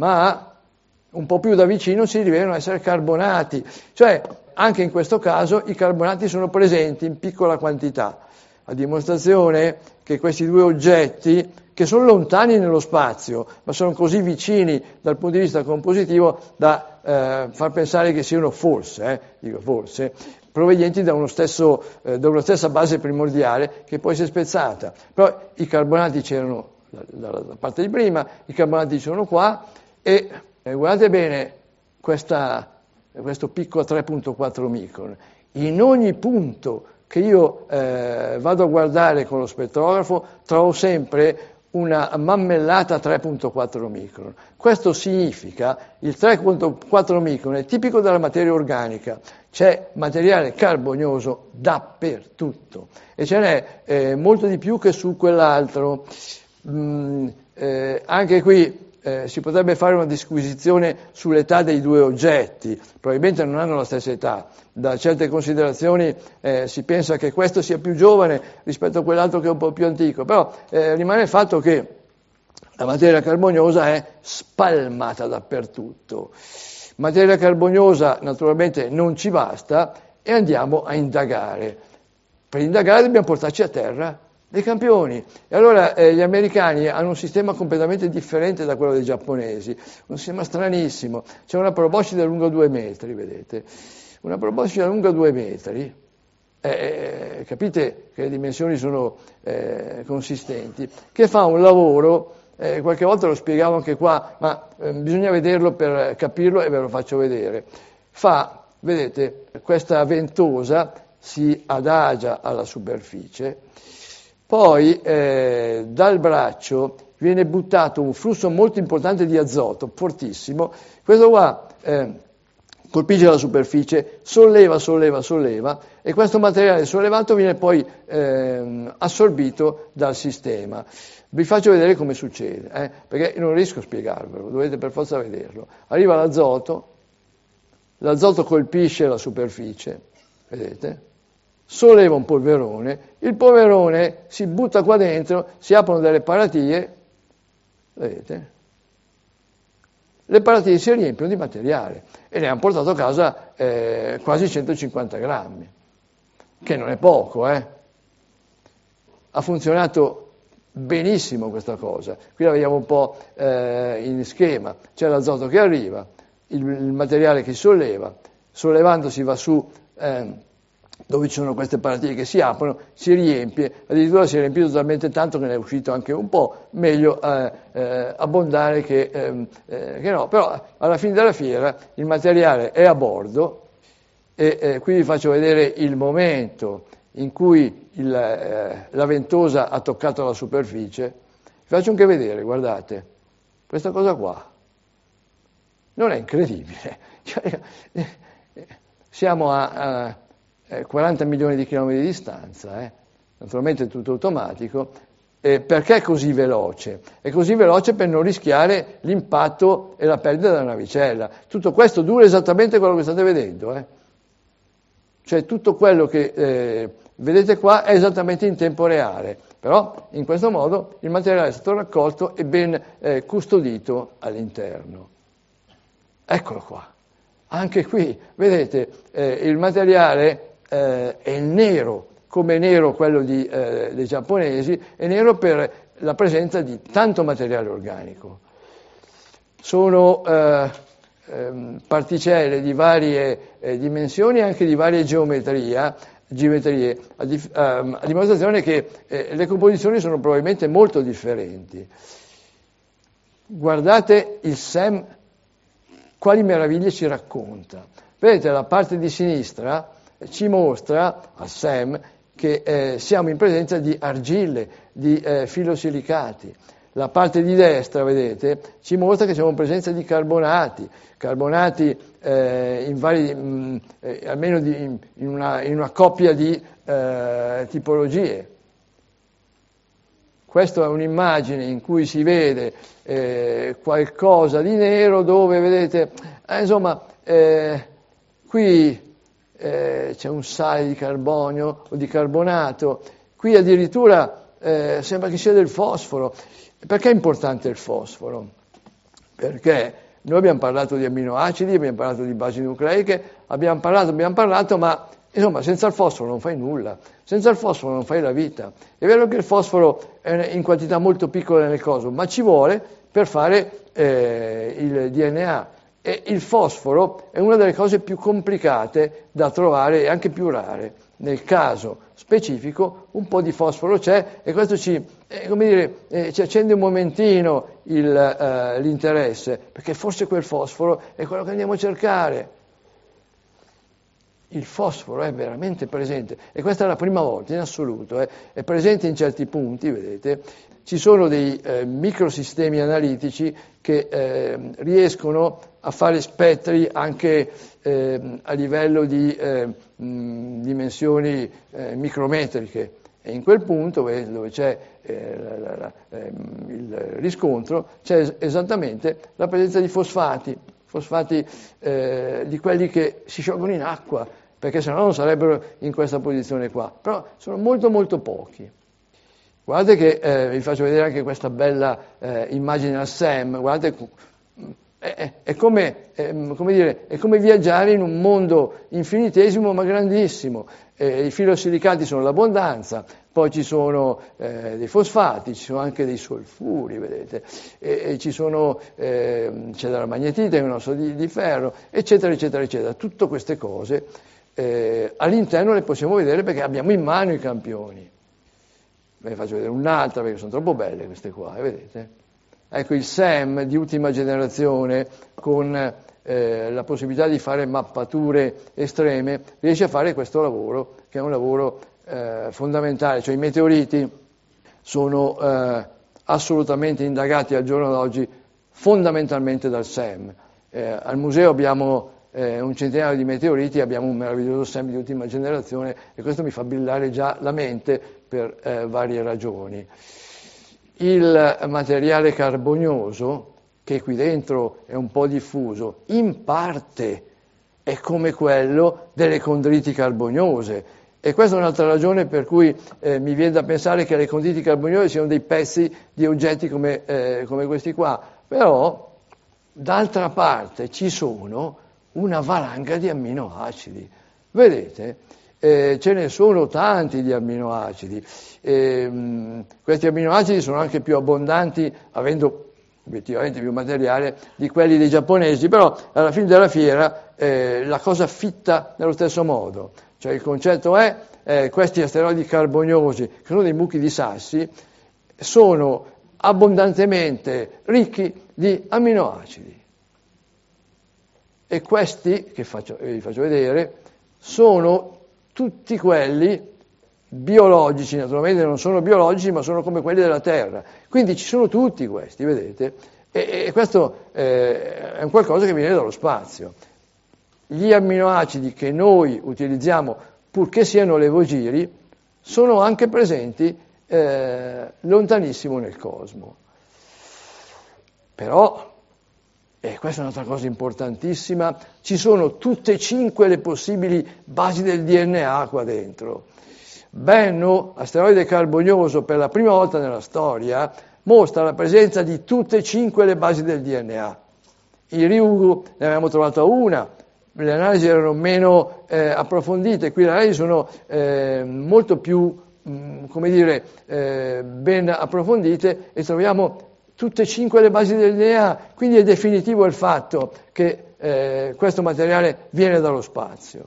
ma un po' più da vicino si rivelano essere carbonati. Cioè, anche in questo caso i carbonati sono presenti in piccola quantità, a dimostrazione che questi due oggetti, che sono lontani nello spazio, ma sono così vicini dal punto di vista compositivo da eh, far pensare che siano forse, eh, dico forse, provenienti da, uno stesso, eh, da una stessa base primordiale che poi si è spezzata. Però i carbonati c'erano dalla da, da parte di prima, i carbonati sono qua e eh, guardate bene questa, questo picco a tre virgola quattro micron. In ogni punto che io eh, vado a guardare con lo spettrografo trovo sempre una mammellata tre virgola quattro micron. Questo significa il tre virgola quattro micron è tipico della materia organica, c'è materiale carbonioso dappertutto e ce n'è eh, molto di più che su quell'altro. Mm, eh, anche qui eh, si potrebbe fare una disquisizione sull'età dei due oggetti, probabilmente non hanno la stessa età. Da certe considerazioni eh, si pensa che questo sia più giovane rispetto a quell'altro che è un po' più antico, però eh, rimane il fatto che la materia carboniosa è spalmata dappertutto. Materia carboniosa naturalmente non ci basta e andiamo a indagare. Per indagare dobbiamo portarci a terra dei campioni. E allora eh, gli americani hanno un sistema completamente differente da quello dei giapponesi, un sistema stranissimo. C'è una proboscide lunga due metri, vedete? Una proboscide lunga due metri, eh, capite che le dimensioni sono eh, consistenti, che fa un lavoro, eh, qualche volta lo spiegavo anche qua, ma eh, bisogna vederlo per capirlo e ve lo faccio vedere. Fa, vedete, questa ventosa si adagia alla superficie, poi eh, dal braccio viene buttato un flusso molto importante di azoto, fortissimo, questo qua eh, colpisce la superficie, solleva, solleva, solleva e questo materiale sollevato viene poi eh, assorbito dal sistema. Vi faccio vedere come succede, eh, perché non riesco a spiegarvelo, dovete per forza vederlo. Arriva l'azoto, l'azoto colpisce la superficie, vedete? Solleva un polverone, il polverone si butta qua dentro, si aprono delle paratie, vedete? Le paratie si riempiono di materiale e ne hanno portato a casa eh, quasi centocinquanta grammi, che non è poco, eh? Ha funzionato benissimo questa cosa. Qui la vediamo un po' eh, in schema, c'è l'azoto che arriva, il, il materiale che solleva, sollevando si va su eh, dove ci sono queste paratie che si aprono, si riempie, addirittura si è riempito talmente tanto che ne è uscito anche un po', meglio eh, eh, abbondare che, eh, eh, che no, però alla fine della fiera il materiale è a bordo e eh, qui vi faccio vedere il momento in cui il, eh, la ventosa ha toccato la superficie, vi faccio anche vedere, guardate, questa cosa qua, non è incredibile, cioè, siamo a... a quaranta milioni di chilometri di distanza, eh? Naturalmente è tutto automatico, Eh, perché è così veloce? È così veloce per non rischiare l'impatto e la perdita della navicella. Tutto questo dura esattamente quello che state vedendo. Eh? Cioè tutto quello che eh, vedete qua è esattamente in tempo reale, però in questo modo il materiale è stato raccolto e ben eh, custodito all'interno. Eccolo qua. Anche qui, vedete, eh, il materiale eh, è nero, come nero quello di, eh, dei giapponesi, è nero per la presenza di tanto materiale organico. Sono eh, eh, particelle di varie eh, dimensioni e anche di varie geometria, geometrie, a, dif- ehm, a dimostrazione che eh, le composizioni sono probabilmente molto differenti. Guardate il S E M, quali meraviglie ci racconta. Vedete, la parte di sinistra ci mostra, al S E M, che eh, siamo in presenza di argille, di eh, filosilicati. La parte di destra, vedete, ci mostra che siamo in presenza di carbonati, carbonati eh, in vari, mh, eh, almeno di, in, una, in una coppia di eh, tipologie. Questa è un'immagine in cui si vede eh, qualcosa di nero dove, vedete, eh, insomma, eh, qui eh, c'è un sale di carbonio o di carbonato, qui addirittura eh, sembra che sia del fosforo. Perché è importante il fosforo? Perché noi abbiamo parlato di amminoacidi, abbiamo parlato di basi nucleiche, abbiamo parlato, abbiamo parlato, ma insomma senza il fosforo non fai nulla, senza il fosforo non fai la vita. È vero che il fosforo è in quantità molto piccola nel coso, ma ci vuole per fare eh, il D N A. E il fosforo è una delle cose più complicate da trovare e anche più rare. Nel caso specifico un po' di fosforo c'è e questo ci, eh, come dire, eh, ci accende un momentino il, eh, l'interesse, perché forse quel fosforo è quello che andiamo a cercare. Il fosforo è veramente presente e questa è la prima volta in assoluto, eh, è presente in certi punti, vedete. Ci sono dei eh, microsistemi analitici che eh, riescono a fare spettri anche eh, a livello di eh, mh, dimensioni eh, micrometriche e in quel punto dove c'è eh, la, la, la, eh, il riscontro c'è esattamente la presenza di fosfati, fosfati eh, di quelli che si sciolgono in acqua, perché sennò non sarebbero in questa posizione qua, però sono molto molto pochi. Guardate che eh, vi faccio vedere anche questa bella eh, immagine al S E M, guardate, è, è, come, è, come dire, è come viaggiare in un mondo infinitesimo ma grandissimo. Eh, I filosilicati sono l'abbondanza, poi ci sono eh, dei fosfati, ci sono anche dei solfuri, vedete, e, e ci sono, eh, c'è della magnetite, un osso di, di ferro, eccetera, eccetera, eccetera. Tutte queste cose eh, all'interno le possiamo vedere perché abbiamo in mano i campioni. Ve ne faccio vedere un'altra perché sono troppo belle queste qua, eh, vedete? Ecco il S E M di ultima generazione con eh, la possibilità di fare mappature estreme riesce a fare questo lavoro che è un lavoro eh, fondamentale, cioè i meteoriti sono eh, assolutamente indagati al giorno d'oggi fondamentalmente dal S E M. Eh, al museo abbiamo eh, un centinaio di meteoriti, abbiamo un meraviglioso S E M di ultima generazione e questo mi fa brillare già la mente per eh, varie ragioni. Il materiale carbonioso, che qui dentro è un po' diffuso, in parte è come quello delle condriti carboniose. E questa è un'altra ragione per cui eh, mi viene da pensare che le condriti carboniose siano dei pezzi di oggetti come, eh, come questi qua. Però, d'altra parte, ci sono una valanga di amminoacidi. Vedete? Eh, ce ne sono tanti di amminoacidi. Eh, mh, questi amminoacidi sono anche più abbondanti, avendo obiettivamente più materiale, di quelli dei giapponesi, però alla fine della fiera eh, la cosa fitta nello stesso modo. Cioè il concetto è eh, questi asteroidi carboniosi, che sono dei buchi di sassi, sono abbondantemente ricchi di amminoacidi. E questi, che faccio, vi faccio vedere, sono tutti quelli biologici, naturalmente non sono biologici, ma sono come quelli della Terra. Quindi ci sono tutti questi, vedete? E, e questo eh, è un qualcosa che viene dallo spazio. Gli amminoacidi che noi utilizziamo, purché siano levogiri, sono anche presenti eh, lontanissimo nel cosmo. Però, e questa è un'altra cosa importantissima, ci sono tutte e cinque le possibili basi del D N A qua dentro. Bennu, asteroide carbonioso, per la prima volta nella storia, mostra la presenza di tutte e cinque le basi del D N A. In Ryugu ne avevamo trovata una, le analisi erano meno eh, approfondite, qui le analisi sono eh, molto più, mh, come dire, eh, ben approfondite e troviamo tutte e cinque le basi del D N A, quindi è definitivo il fatto che eh, questo materiale viene dallo spazio.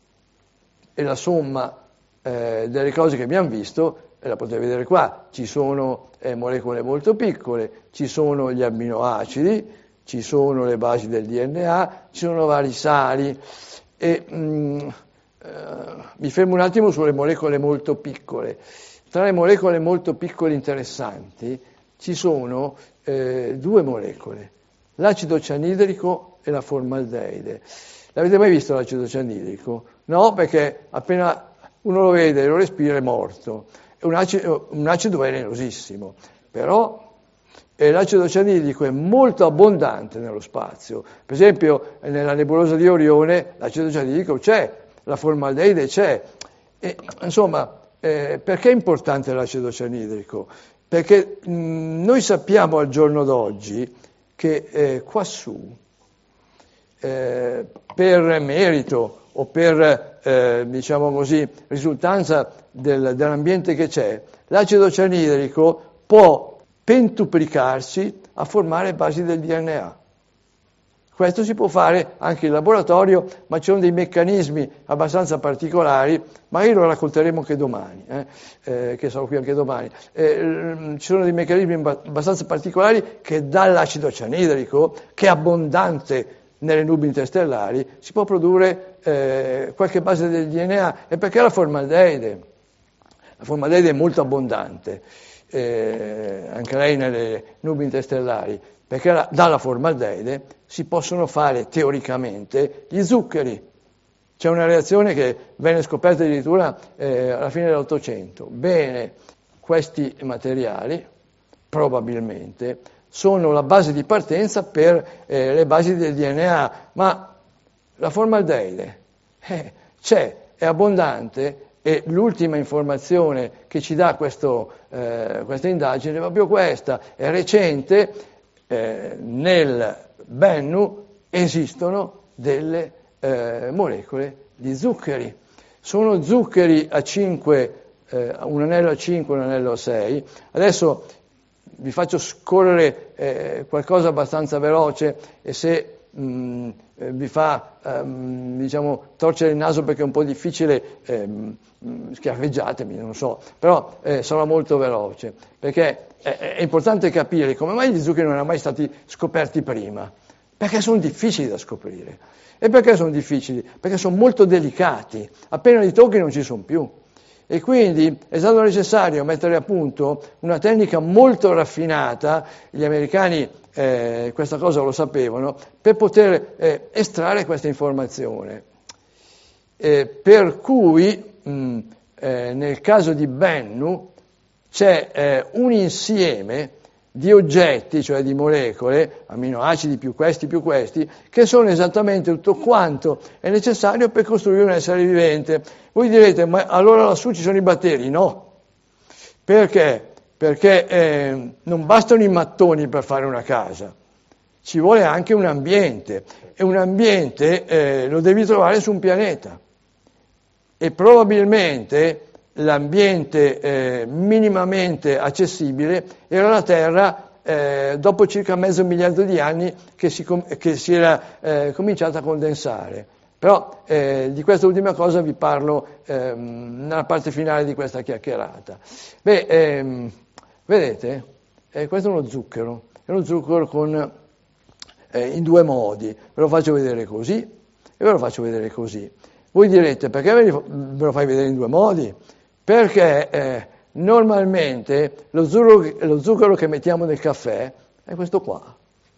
E la somma eh, delle cose che abbiamo visto, e la potete vedere qua, ci sono eh, molecole molto piccole, ci sono gli amminoacidi, ci sono le basi del D N A, ci sono vari sali. E mh, eh, mi fermo un attimo sulle molecole molto piccole. Tra le molecole molto piccole interessanti ci sono eh, due molecole, l'acido cianidrico e la formaldeide. L'avete mai visto l'acido cianidrico? No, perché appena uno lo vede e lo respira è morto. È un acido, un acido velenosissimo, però eh, l'acido cianidrico è molto abbondante nello spazio. Per esempio nella nebulosa di Orione l'acido cianidrico c'è, la formaldeide c'è. E, insomma, eh, perché è importante l'acido cianidrico? Perché mh, noi sappiamo al giorno d'oggi che eh, quassù, eh, per merito o per, eh, diciamo così, risultanza del, dell'ambiente che c'è, l'acido cianidrico può pentuplicarsi a formare basi del D N A. Questo si può fare anche in laboratorio, ma ci sono dei meccanismi abbastanza particolari, magari lo racconteremo anche domani, eh, eh, che sarò qui anche domani. Eh, ci sono dei meccanismi abbastanza particolari che dall'acido cianidrico, che è abbondante nelle nubi interstellari, si può produrre eh, qualche base del D N A. E perché la formaldeide? La formaldeide è molto abbondante, eh, anche lei nelle nubi interstellari, perché la, dalla formaldeide si possono fare teoricamente gli zuccheri. C'è una reazione che venne scoperta addirittura eh, alla fine dell'Ottocento. Bene, questi materiali probabilmente sono la base di partenza per eh, le basi del D N A, ma la formaldeide eh, c'è, è abbondante, e l'ultima informazione che ci dà questo, eh, questa indagine è proprio questa, è recente. Eh, nel Bennu esistono delle eh, molecole di zuccheri. Sono zuccheri a cinque, eh, un anello a cinque, un anello a sei. Adesso vi faccio scorrere eh, qualcosa abbastanza veloce e se mh, eh, vi fa ehm, diciamo torcere il naso perché è un po' difficile, ehm, schiaffeggiatemi, non so, però eh, sarò molto veloce, perché è, è importante capire come mai gli zuccheri non erano mai stati scoperti prima, perché sono difficili da scoprire. E perché sono difficili? Perché sono molto delicati, appena li tocchi non ci sono più. E quindi è stato necessario mettere a punto una tecnica molto raffinata, gli americani eh, questa cosa lo sapevano, per poter eh, estrarre questa informazione. Eh, per cui mh, eh, nel caso di Bennu c'è eh, un insieme di oggetti, cioè di molecole, amminoacidi più questi più questi, che sono esattamente tutto quanto è necessario per costruire un essere vivente. Voi direte, ma allora lassù ci sono i batteri? No. Perché? Perché eh, non bastano i mattoni per fare una casa, ci vuole anche un ambiente, e un ambiente eh, lo devi trovare su un pianeta. E probabilmente l'ambiente eh, minimamente accessibile era la Terra eh, dopo circa mezzo miliardo di anni che si, com- che si era eh, cominciata a condensare. Però eh, di questa ultima cosa vi parlo ehm, nella parte finale di questa chiacchierata. Beh, ehm, vedete, eh, questo è uno zucchero, è uno zucchero con, eh, in due modi, ve lo faccio vedere così e ve lo faccio vedere così. Voi direte, perché ve lo fai vedere in due modi? Perché eh, normalmente lo zucchero, lo zucchero che mettiamo nel caffè è questo qua.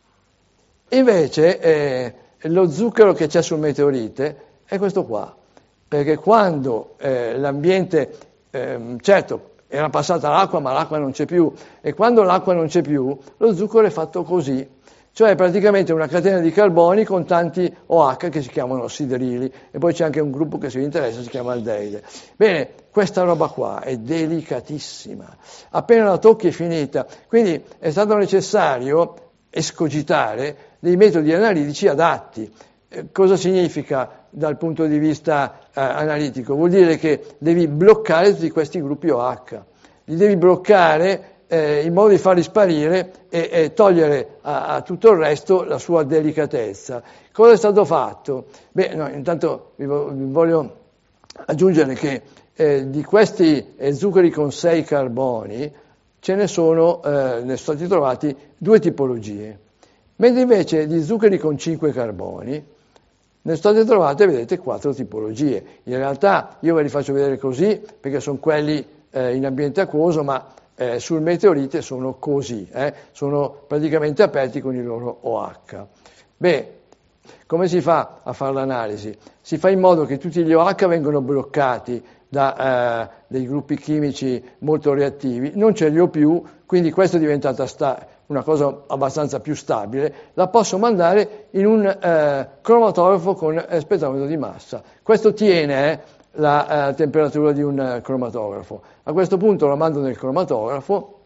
Invece eh, lo zucchero che c'è sul meteorite è questo qua. Perché quando eh, l'ambiente, eh, certo, era passata l'acqua, ma l'acqua non c'è più, e quando l'acqua non c'è più, lo zucchero è fatto così, cioè praticamente una catena di carboni con tanti O H che si chiamano ossidrili, e poi c'è anche un gruppo che se vi interessa si chiama aldeide. Bene, questa roba qua è delicatissima, appena la tocchi è finita, quindi è stato necessario escogitare dei metodi analitici adatti. Eh, cosa significa dal punto di vista eh, analitico? Vuol dire che devi bloccare tutti questi gruppi O H, li devi bloccare eh, in modo di farli sparire e, e togliere a, a tutto il resto la sua delicatezza. Cosa è stato fatto? Beh, no, intanto vi, vo- vi voglio aggiungere che eh, di questi eh, zuccheri con sei carboni ce ne sono, eh, ne sono stati trovati due tipologie, mentre invece di zuccheri con cinque carboni ne state trovate, vedete, quattro tipologie. In realtà io ve li faccio vedere così perché sono quelli eh, in ambiente acquoso, ma eh, sul meteorite sono così, eh, sono praticamente aperti con i loro O H. Beh, come si fa a fare l'analisi? Si fa in modo che tutti gli O H vengano bloccati da eh, dei gruppi chimici molto reattivi, non ce li ho più, quindi questo è diventata sta- una cosa abbastanza più stabile, la posso mandare in un eh, cromatografo con eh, spettrometro di massa. Questo tiene eh, la eh, temperatura di un eh, cromatografo. A questo punto la mando nel cromatografo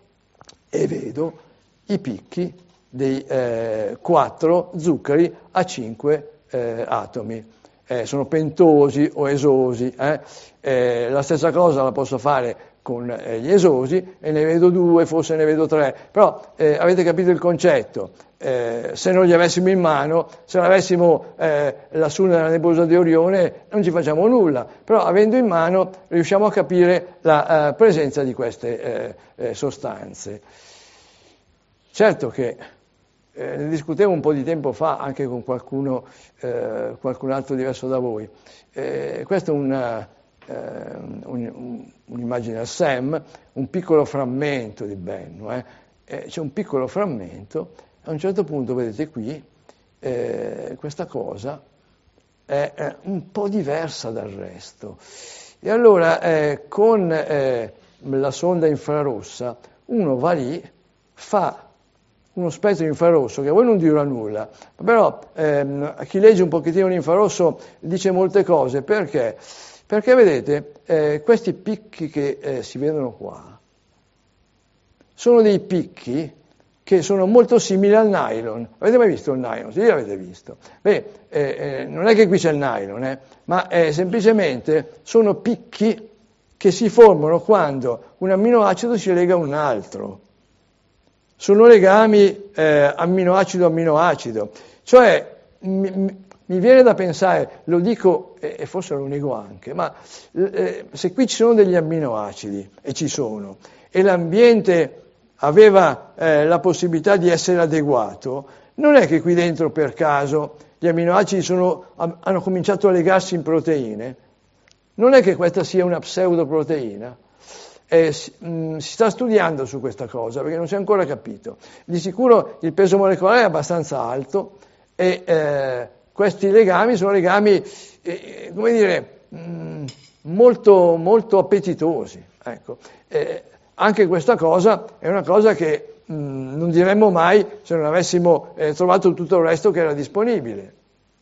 e vedo i picchi dei eh, quattro zuccheri a cinque eh, atomi. Eh, sono pentosi o esosi. Eh? Eh, la stessa cosa la posso fare con eh, gli esosi e ne vedo due, forse ne vedo tre, però eh, avete capito il concetto. Eh, se non li avessimo in mano, se l'avessimo eh, lassù nella nebulosa di Orione, non ci facciamo nulla, però avendo in mano riusciamo a capire la eh, presenza di queste eh, eh, sostanze. Certo che eh, ne discutevo un po' di tempo fa anche con qualcuno, eh, qualcun altro diverso da voi. Eh, questo è un Uh, un, un, un'immagine al S E M, un piccolo frammento di Bennu, eh. eh, c'è un piccolo frammento, a un certo punto vedete qui, eh, questa cosa è, è un po' diversa dal resto. E allora eh, con eh, la sonda infrarossa uno va lì, fa uno spettro infrarosso che a voi non dirà nulla, però ehm, chi legge un pochettino l'infrarosso dice molte cose, perché? Perché vedete, eh, questi picchi che eh, si vedono qua sono dei picchi che sono molto simili al nylon. Avete mai visto il nylon? Sì, l'avete visto. Beh, eh, eh, non è che qui c'è il nylon, eh, ma eh, semplicemente sono picchi che si formano quando un amminoacido si lega a un altro. Sono legami eh, amminoacido-amminoacido. Cioè, mi, mi, Mi viene da pensare, lo dico e forse lo nego anche, ma eh, se qui ci sono degli amminoacidi, e ci sono, e l'ambiente aveva eh, la possibilità di essere adeguato, non è che qui dentro per caso gli amminoacidi sono, hanno cominciato a legarsi in proteine, non è che questa sia una pseudoproteina. Eh, si, mh, si sta studiando su questa cosa perché non si è ancora capito. Di sicuro il peso molecolare è abbastanza alto e eh, questi legami sono legami, eh, come dire, mh, molto, molto appetitosi. Ecco. Eh, anche questa cosa è una cosa che mh, non diremmo mai se non avessimo eh, trovato tutto il resto che era disponibile.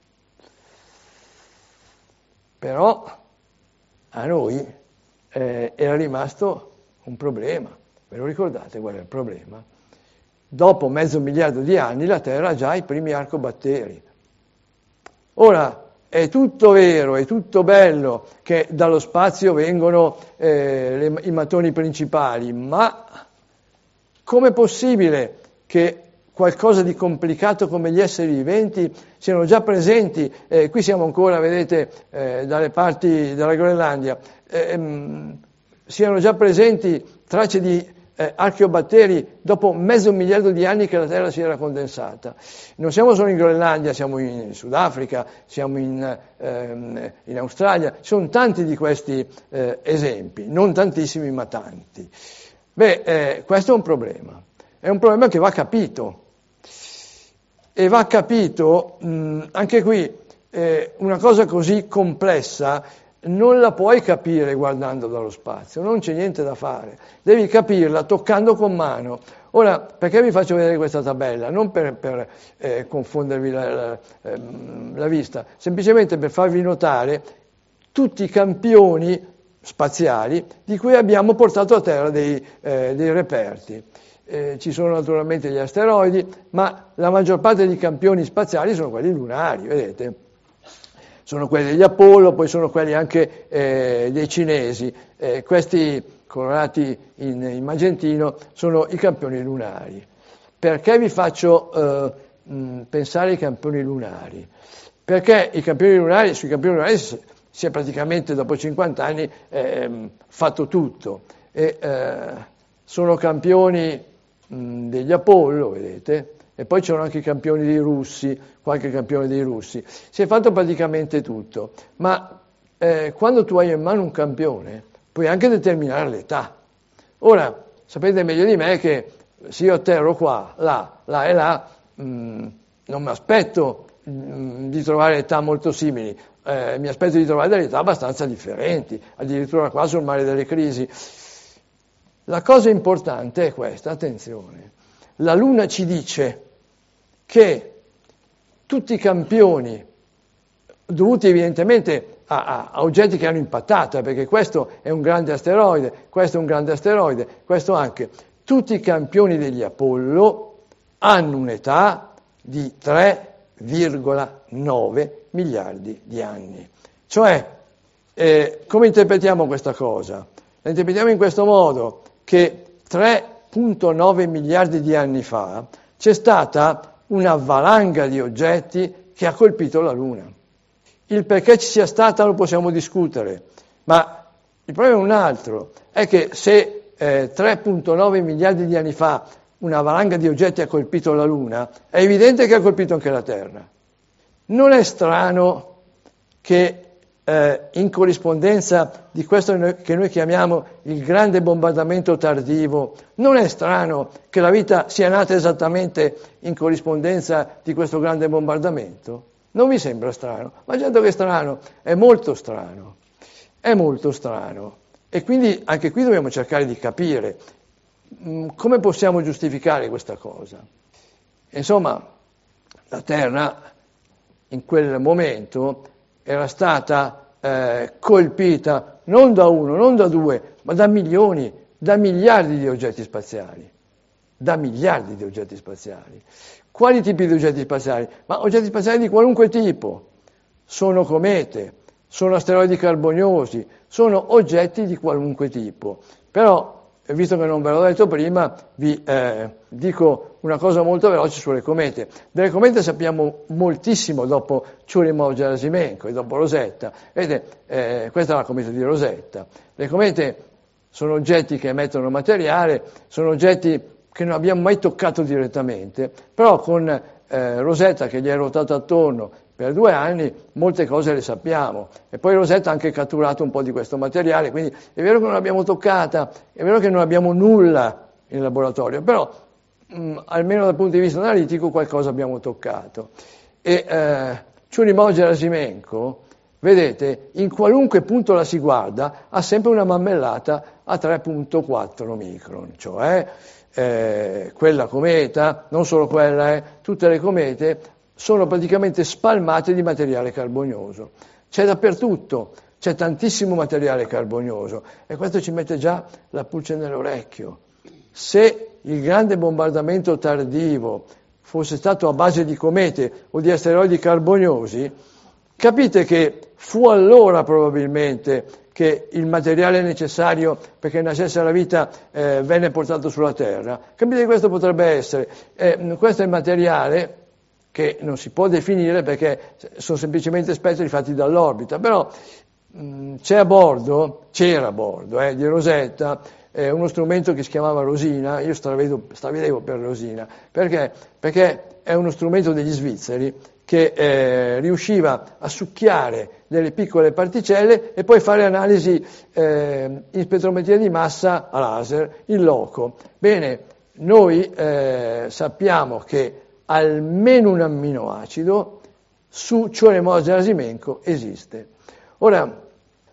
Però a noi eh, era rimasto un problema. Ve lo ricordate qual è il problema? Dopo mezzo miliardo di anni la Terra ha già i primi arcobatteri. Ora, è tutto vero, è tutto bello che dallo spazio vengono eh, le, i mattoni principali, ma com'è possibile che qualcosa di complicato come gli esseri viventi siano già presenti? Eh, qui siamo ancora, vedete, eh, dalle parti della Groenlandia, eh, mh, siano già presenti tracce di Eh, archeobatteri dopo mezzo miliardo di anni che la Terra si era condensata. Non siamo solo in Groenlandia, siamo in Sudafrica, siamo in, ehm, in Australia, ci sono tanti di questi eh, esempi, non tantissimi ma tanti. Beh, eh, questo è un problema, è un problema che va capito e va capito mh, anche qui eh, una cosa così complessa non la puoi capire guardando dallo spazio, non c'è niente da fare, devi capirla toccando con mano. Ora, perché vi faccio vedere questa tabella? Non per, per eh, confondervi la, la, ehm, la vista, semplicemente per farvi notare tutti i campioni spaziali di cui abbiamo portato a terra dei, eh, dei reperti. Eh, ci sono naturalmente gli asteroidi, ma la maggior parte dei campioni spaziali sono quelli lunari, vedete? Sono quelli degli Apollo, poi sono quelli anche eh, dei cinesi. Eh, questi colorati in, in magentino sono i campioni lunari. Perché vi faccio eh, mh, pensare ai campioni lunari? Perché i campioni lunari, sui campioni lunari si è praticamente dopo cinquanta anni eh, fatto tutto. E, eh, sono campioni mh, degli Apollo, vedete? E poi c'erano anche i campioni dei russi, qualche campione dei russi. Si è fatto praticamente tutto, ma eh, quando tu hai in mano un campione puoi anche determinare l'età. Ora, sapete meglio di me che se io atterro qua, là, là e là, mh, non mi aspetto mh, di trovare età molto simili, eh, mi aspetto di trovare delle età abbastanza differenti, addirittura qua sul mare delle crisi. La cosa importante è questa, attenzione, la Luna ci dice che tutti i campioni, dovuti evidentemente a, a, a oggetti che hanno impattato, perché questo è un grande asteroide, questo è un grande asteroide, questo anche, tutti i campioni degli Apollo hanno un'età di tre virgola nove miliardi di anni. Cioè, eh, come interpretiamo questa cosa? La interpretiamo in questo modo, che tre virgola nove miliardi di anni fa c'è stata una valanga di oggetti che ha colpito la Luna. Il perché ci sia stata lo possiamo discutere, ma il problema è un altro, è che se eh, tre virgola nove miliardi di anni fa una valanga di oggetti ha colpito la Luna, è evidente che ha colpito anche la Terra. Non è strano che eh, in corrispondenza di questo che noi chiamiamo il grande bombardamento tardivo, non è strano che la vita sia nata esattamente in corrispondenza di questo grande bombardamento? Non vi sembra strano? Ma certo che è strano, è molto strano, è molto strano. E quindi anche qui dobbiamo cercare di capire mh, come possiamo giustificare questa cosa. Insomma, la Terra in quel momento era stata eh, colpita non da uno, non da due, ma da milioni, da miliardi di oggetti spaziali. Da miliardi di oggetti spaziali. Quali tipi di oggetti spaziali? Ma oggetti spaziali di qualunque tipo. Sono comete, sono asteroidi carboniosi, sono oggetti di qualunque tipo. Però, visto che non ve l'ho detto prima, vi eh, dico una cosa molto veloce sulle comete. Delle comete sappiamo moltissimo dopo Churyumov-Gerasimenko e dopo Rosetta. Vedete, eh, questa è la cometa di Rosetta. Le comete sono oggetti che emettono materiale, sono oggetti che non abbiamo mai toccato direttamente, però con eh, Rosetta che gli è ruotata attorno per due anni, molte cose le sappiamo. E poi Rosetta ha anche catturato un po' di questo materiale, quindi è vero che non l'abbiamo toccata, è vero che non abbiamo nulla in laboratorio, però mh, almeno dal punto di vista analitico qualcosa abbiamo toccato. E eh, Churyumov-Gerasimenko, vedete, in qualunque punto la si guarda, ha sempre una mammellata a tre virgola quattro micron, cioè eh, quella cometa, non solo quella, eh, tutte le comete sono praticamente spalmate di materiale carbonioso. C'è dappertutto, c'è tantissimo materiale carbonioso e questo ci mette già la pulce nell'orecchio. Se il grande bombardamento tardivo fosse stato a base di comete o di asteroidi carboniosi, capite che fu allora probabilmente che il materiale necessario perché nascesse la vita eh, venne portato sulla Terra. Capite che questo potrebbe essere, eh, questo è il materiale che non si può definire perché sono semplicemente spettri fatti dall'orbita, però mh, c'è a bordo, c'era a bordo eh, di Rosetta eh, uno strumento che si chiamava Rosina, io stravedo, stravedevo per Rosina, perché? Perché è uno strumento degli svizzeri che eh, riusciva a succhiare delle piccole particelle e poi fare analisi eh, in spettrometria di massa a laser in loco. Bene, noi eh, sappiamo che almeno un amminoacido su Churyumov-Gerasimenko esiste. Ora,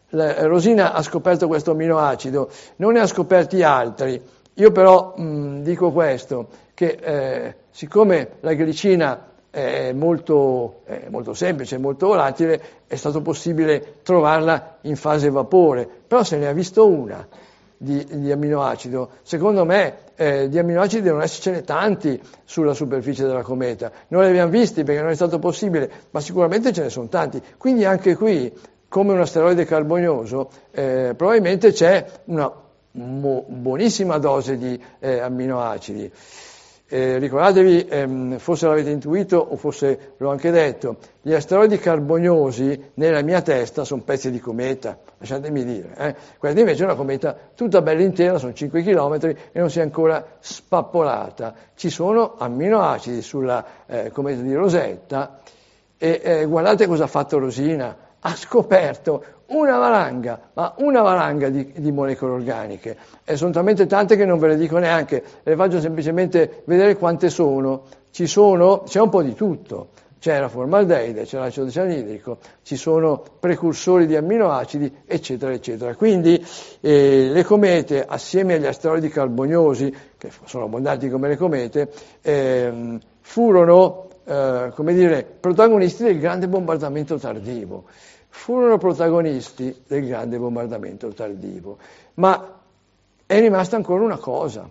La, Rosina ha scoperto questo amminoacido, non ne ha scoperti altri. Io però mh, dico questo, che eh, siccome la glicina è molto, è molto semplice, molto volatile, è stato possibile trovarla in fase vapore, però se ne ha visto una di, di amminoacido. Secondo me eh, di amminoacidi devono essercene tanti sulla superficie della cometa. Non li abbiamo visti perché non è stato possibile, ma sicuramente ce ne sono tanti. Quindi anche qui, come un asteroide carbonioso, eh, probabilmente c'è una mo- buonissima dose di eh, amminoacidi. Eh, ricordatevi, ehm, forse l'avete intuito o forse l'ho anche detto, gli asteroidi carboniosi nella mia testa sono pezzi di cometa, lasciatemi dire. Eh. Questa invece è una cometa tutta bella intera, sono cinque chilometri e non si è ancora spappolata. Ci sono amminoacidi sulla eh, cometa di Rosetta e eh, guardate cosa ha fatto Rosina. Ha scoperto una valanga, ma una valanga di, di molecole organiche. E sono talmente tante che non ve le dico neanche, le faccio semplicemente vedere quante sono. Ci sono, c'è un po' di tutto. C'è la formaldeide, c'è l'acido cianidrico, ci sono precursori di amminoacidi, eccetera, eccetera. Quindi eh, le comete, assieme agli asteroidi carboniosi, che sono abbondanti come le comete, eh, furono Uh, come dire, protagonisti del grande bombardamento tardivo. Furono protagonisti del grande bombardamento tardivo. Ma è rimasta ancora una cosa,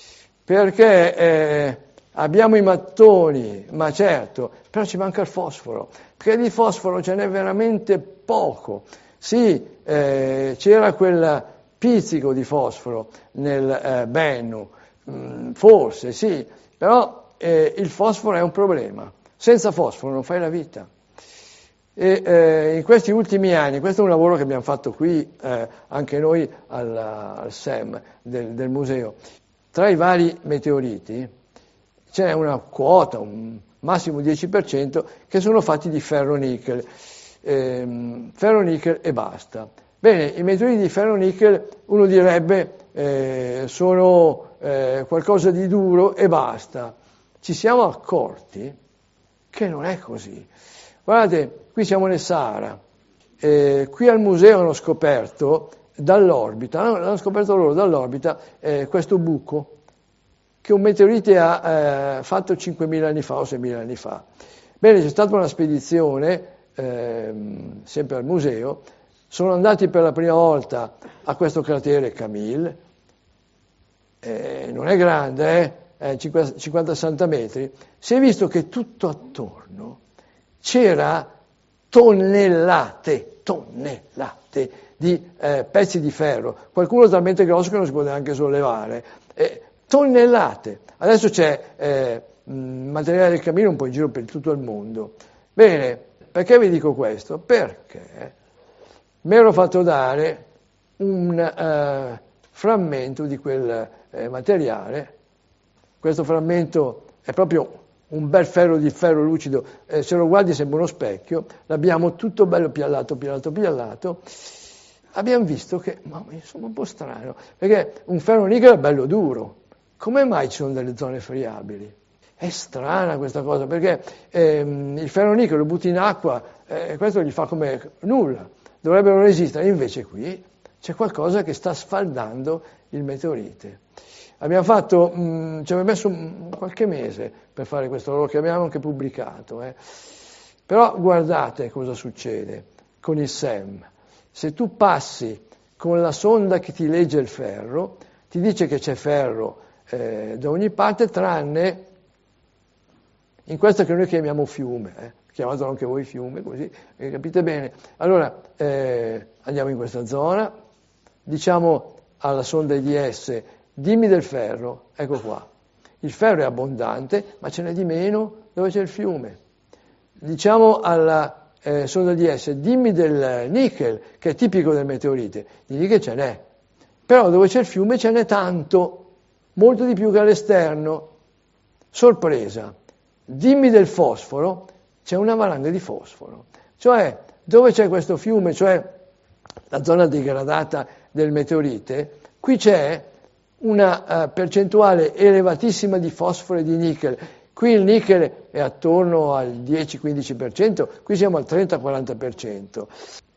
perché eh, abbiamo i mattoni, ma certo, però ci manca il fosforo, perché di fosforo ce n'è veramente poco. Sì, eh, c'era quel pizzico di fosforo nel eh, Bennu, mm, forse sì, però Eh, il fosforo è un problema. Senza fosforo non fai la vita. E eh, in questi ultimi anni, questo è un lavoro che abbiamo fatto qui eh, anche noi alla, al S E M del, del museo, tra i vari meteoriti c'è una quota, un massimo dieci per cento, che sono fatti di ferro-nickel. Eh, ferro-nickel e basta. Bene, i meteoriti di ferro-nickel, uno direbbe, eh, sono eh, qualcosa di duro e basta. Ci siamo accorti che non è così. Guardate, qui siamo nel Sahara, eh, qui al museo hanno scoperto dall'orbita, hanno scoperto loro dall'orbita eh, questo buco che un meteorite ha eh, fatto cinquemila anni fa o seimila anni fa. Bene, c'è stata una spedizione, eh, sempre al museo, sono andati per la prima volta a questo cratere Camille, eh, non è grande, eh? Eh, cinquanta sessanta metri, si è visto che tutto attorno c'era tonnellate, tonnellate di eh, pezzi di ferro, qualcuno talmente grosso che non si può neanche sollevare, eh, tonnellate. Adesso c'è eh, materiale del cammino un po' in giro per tutto il mondo. Bene, perché vi dico questo? Perché mi ero fatto dare un eh, frammento di quel eh, materiale. Questo frammento è proprio un bel ferro di ferro lucido, eh, se lo guardi sembra uno specchio, l'abbiamo tutto bello piallato, piallato, piallato. Abbiamo visto che, ma insomma un po' strano, perché un ferro nickel è bello duro, come mai ci sono delle zone friabili? È strana questa cosa, perché ehm, il ferro nickel lo butti in acqua, eh, questo gli fa come nulla, dovrebbero resistere, invece qui c'è qualcosa che sta sfaldando il meteorite. Abbiamo fatto, mh, ci abbiamo messo mh, qualche mese per fare questo lavoro che abbiamo anche pubblicato, eh. Però guardate cosa succede con il S E M. Se tu passi con la sonda che ti legge il ferro, ti dice che c'è ferro eh, da ogni parte, tranne in questo che noi chiamiamo fiume, eh. Chiamatelo anche voi fiume, così eh, capite bene. Allora eh, andiamo in questa zona, diciamo alla sonda I D S, dimmi del ferro, ecco qua. Il ferro è abbondante, ma ce n'è di meno dove c'è il fiume. Diciamo alla eh, sonda I D S, dimmi del nickel, che è tipico del meteorite. Digli che ce n'è. Però dove c'è il fiume ce n'è tanto, molto di più che all'esterno. Sorpresa. Dimmi del fosforo, c'è una valanga di fosforo. Cioè, dove c'è questo fiume, cioè la zona degradata del meteorite, qui c'è una uh, percentuale elevatissima di fosforo e di nickel. Qui il nickel è attorno al dieci quindici per cento, qui siamo al trenta quaranta per cento.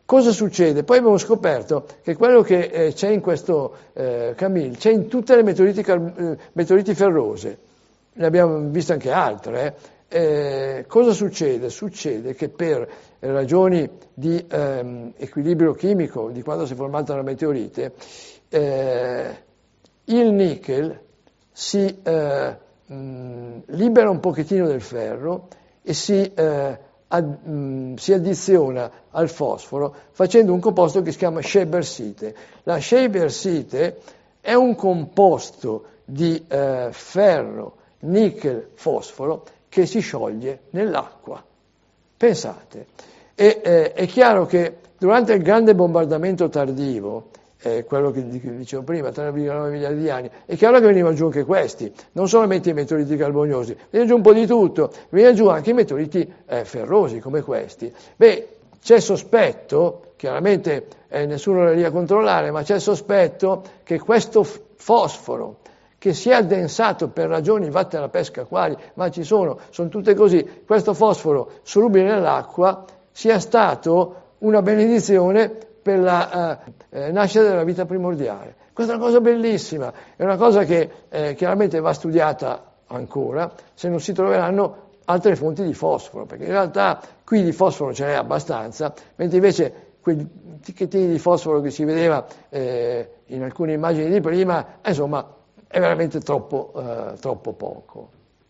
Cosa succede? Poi abbiamo scoperto che quello che eh, c'è in questo eh, Camille c'è in tutte le meteoriti, eh, meteoriti ferrose, ne abbiamo visto anche altre. Eh. Eh, cosa succede? Succede che per ragioni di ehm, equilibrio chimico, di quando si è formata la meteorite, eh, il nickel si eh, mh, libera un pochettino del ferro e si... Eh, Ad, mh, si addiziona al fosforo facendo un composto che si chiama Schiebersite. La Schiebersite è un composto di eh, ferro, nickel, fosforo che si scioglie nell'acqua. Pensate. E, eh, è chiaro che durante il grande bombardamento tardivo, eh, quello che dicevo prima, tre virgola nove miliardi di anni, è chiaro che venivano giù anche questi, non solamente i meteoriti carboniosi, veniva giù un po' di tutto, veniva giù anche i meteoriti eh, ferrosi come questi. Beh, c'è sospetto, chiaramente eh, nessuno è lì a controllare, ma c'è sospetto che questo f- fosforo che si è addensato per ragioni vatte alla pesca quali, ma ci sono, sono tutte così, questo fosforo solubile nell'acqua sia stato una benedizione per la eh, eh, nascita della vita primordiale. Questa è una cosa bellissima, è una cosa che eh, chiaramente va studiata ancora, se non si troveranno altre fonti di fosforo, perché in realtà qui di fosforo ce n'è abbastanza, mentre invece quei ticchettini di fosforo che si vedeva eh, in alcune immagini di prima, insomma, è veramente troppo, eh, troppo poco.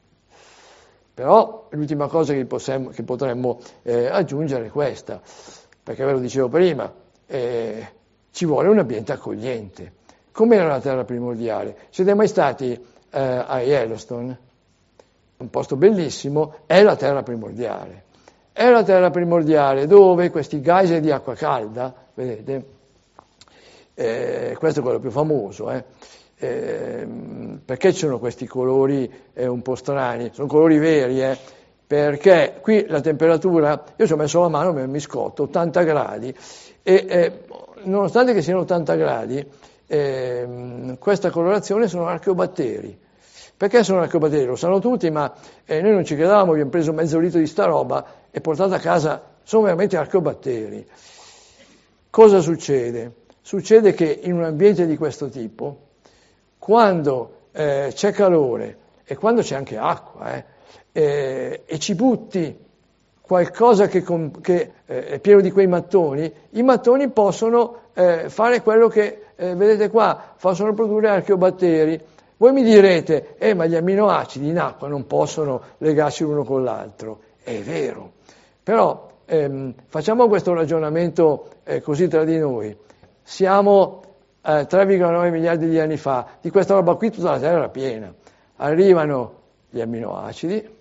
Però l'ultima cosa che, possiamo, che potremmo eh, aggiungere è questa, perché ve lo dicevo prima, Eh, ci vuole un ambiente accogliente. Com'era la Terra primordiale? Siete mai stati eh, a Yellowstone? Un posto bellissimo, è la Terra primordiale. È la Terra primordiale dove questi geyser di acqua calda, vedete, eh, questo è quello più famoso, eh, eh, perché ci sono questi colori eh, un po' strani? Sono colori veri, eh, perché qui la temperatura, io ci ho messo la mano, mi scotto, ottanta gradi, e eh, nonostante che siano ottanta gradi, eh, questa colorazione sono archeobatteri. Perché sono archeobatteri? Lo sanno tutti, ma eh, noi non ci credevamo, abbiamo preso mezzo litro di sta roba e portato a casa, sono veramente archeobatteri. Cosa succede? Succede che in un ambiente di questo tipo, quando eh, c'è calore e quando c'è anche acqua, eh, eh, e ci butti qualcosa che, che eh, è pieno di quei mattoni, i mattoni possono eh, fare quello che, eh, vedete qua, possono produrre archeobatteri. Voi mi direte, eh, ma gli amminoacidi in acqua non possono legarsi l'uno con l'altro. È vero, però ehm, facciamo questo ragionamento eh, così tra di noi. Siamo eh, tre virgola nove miliardi di anni fa, di questa roba qui tutta la Terra era piena. Arrivano gli amminoacidi,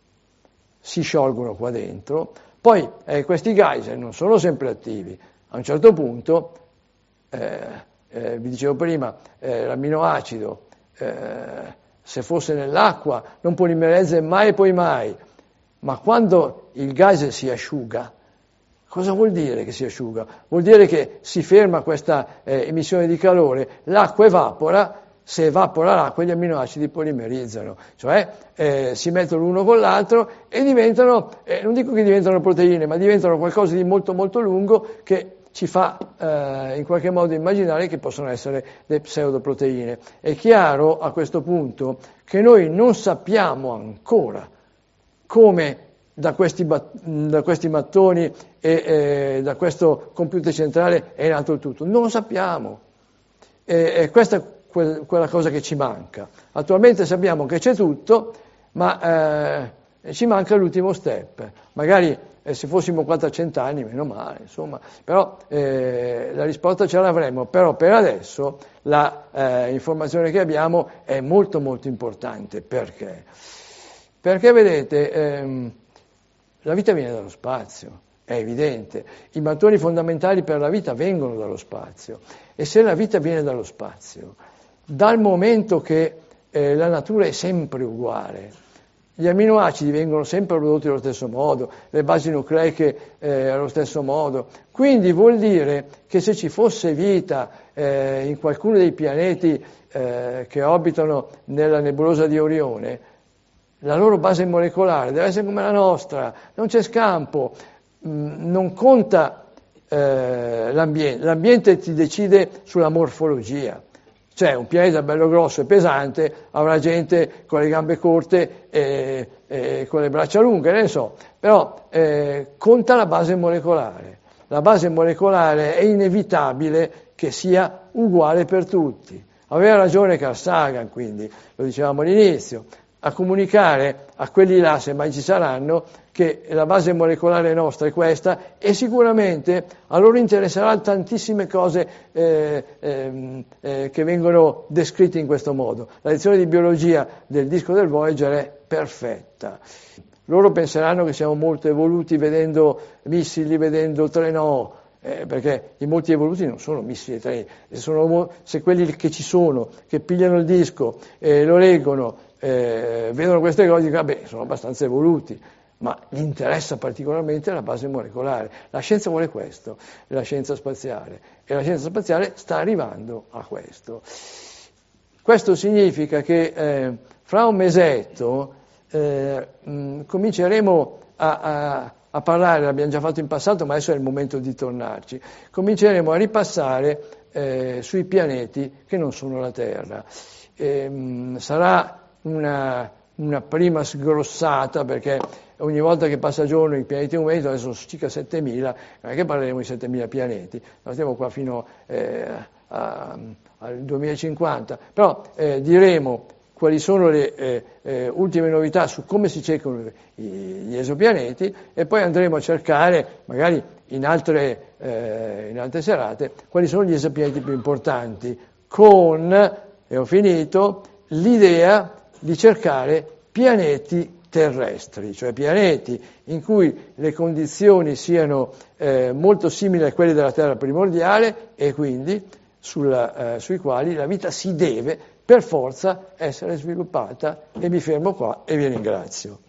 si sciolgono qua dentro, poi eh, questi geyser non sono sempre attivi. A un certo punto, eh, eh, vi dicevo prima, eh, l'amminoacido, eh, se fosse nell'acqua, non polimerizza mai e poi mai, ma quando il geyser si asciuga, cosa vuol dire che si asciuga? Vuol dire che si ferma questa eh, emissione di calore, l'acqua evapora, se evapora l'acqua gli amminoacidi polimerizzano, cioè eh, si mettono l'uno con l'altro e diventano, eh, non dico che diventano proteine, ma diventano qualcosa di molto molto lungo che ci fa eh, in qualche modo immaginare che possono essere le pseudoproteine. È chiaro a questo punto che noi non sappiamo ancora come da questi, da questi mattoni e eh, da questo computer centrale è nato il tutto. Non lo sappiamo. E, e questa è quella cosa che ci manca. Attualmente sappiamo che c'è tutto, ma eh, ci manca l'ultimo step. Magari eh, se fossimo qua a cent'anni, meno male, insomma, però eh, la risposta ce l'avremo. Però per adesso la eh, informazione che abbiamo è molto molto importante. Perché? Perché vedete, ehm, la vita viene dallo spazio. È evidente, i mattoni fondamentali per la vita vengono dallo spazio, e se la vita viene dallo spazio, dal momento che eh, la natura è sempre uguale, gli amminoacidi vengono sempre prodotti allo stesso modo, le basi nucleiche eh, allo stesso modo, quindi vuol dire che se ci fosse vita eh, in qualcuno dei pianeti eh, che orbitano nella nebulosa di Orione, la loro base molecolare deve essere come la nostra, non c'è scampo. Non conta eh, l'ambiente. L'ambiente ti decide sulla morfologia. Cioè un pianeta bello grosso e pesante avrà gente con le gambe corte e, e con le braccia lunghe, ne so, però eh, conta la base molecolare. La base molecolare è inevitabile che sia uguale per tutti. Aveva ragione Carl Sagan, quindi, lo dicevamo all'inizio, a comunicare a quelli là, se mai ci saranno, che la base molecolare nostra è questa e sicuramente a loro interesseranno tantissime cose eh, eh, eh, che vengono descritte in questo modo. La lezione di biologia del disco del Voyager è perfetta. Loro penseranno che siamo molto evoluti vedendo missili, vedendo trenò, eh, perché i molti evoluti non sono missili e treni, sono, se quelli che ci sono, che pigliano il disco, eh, lo leggono, eh, vedono queste cose, dicono, vabbè, sono abbastanza evoluti. Ma gli interessa particolarmente la base molecolare. La scienza vuole questo, la scienza spaziale, e la scienza spaziale sta arrivando a questo. Questo significa che eh, fra un mesetto eh, mh, cominceremo a, a, a parlare, l'abbiamo già fatto in passato, ma adesso è il momento di tornarci, cominceremo a ripassare eh, sui pianeti che non sono la Terra. E, mh, sarà una, una prima sgrossata, perché ogni volta che passa giorno i pianeti numerici, adesso sono circa settemila, non è che parleremo di settemila pianeti, non stiamo qua fino eh, a, al duemilacinquanta, però eh, diremo quali sono le eh, eh, ultime novità su come si cercano gli esopianeti e poi andremo a cercare, magari in altre, eh, in altre serate, quali sono gli esopianeti più importanti, con, e ho finito, l'idea di cercare pianeti terrestri, cioè pianeti in cui le condizioni siano eh, molto simili a quelle della Terra primordiale e quindi sulla, eh, sui quali la vita si deve per forza essere sviluppata. E mi fermo qua e vi ringrazio.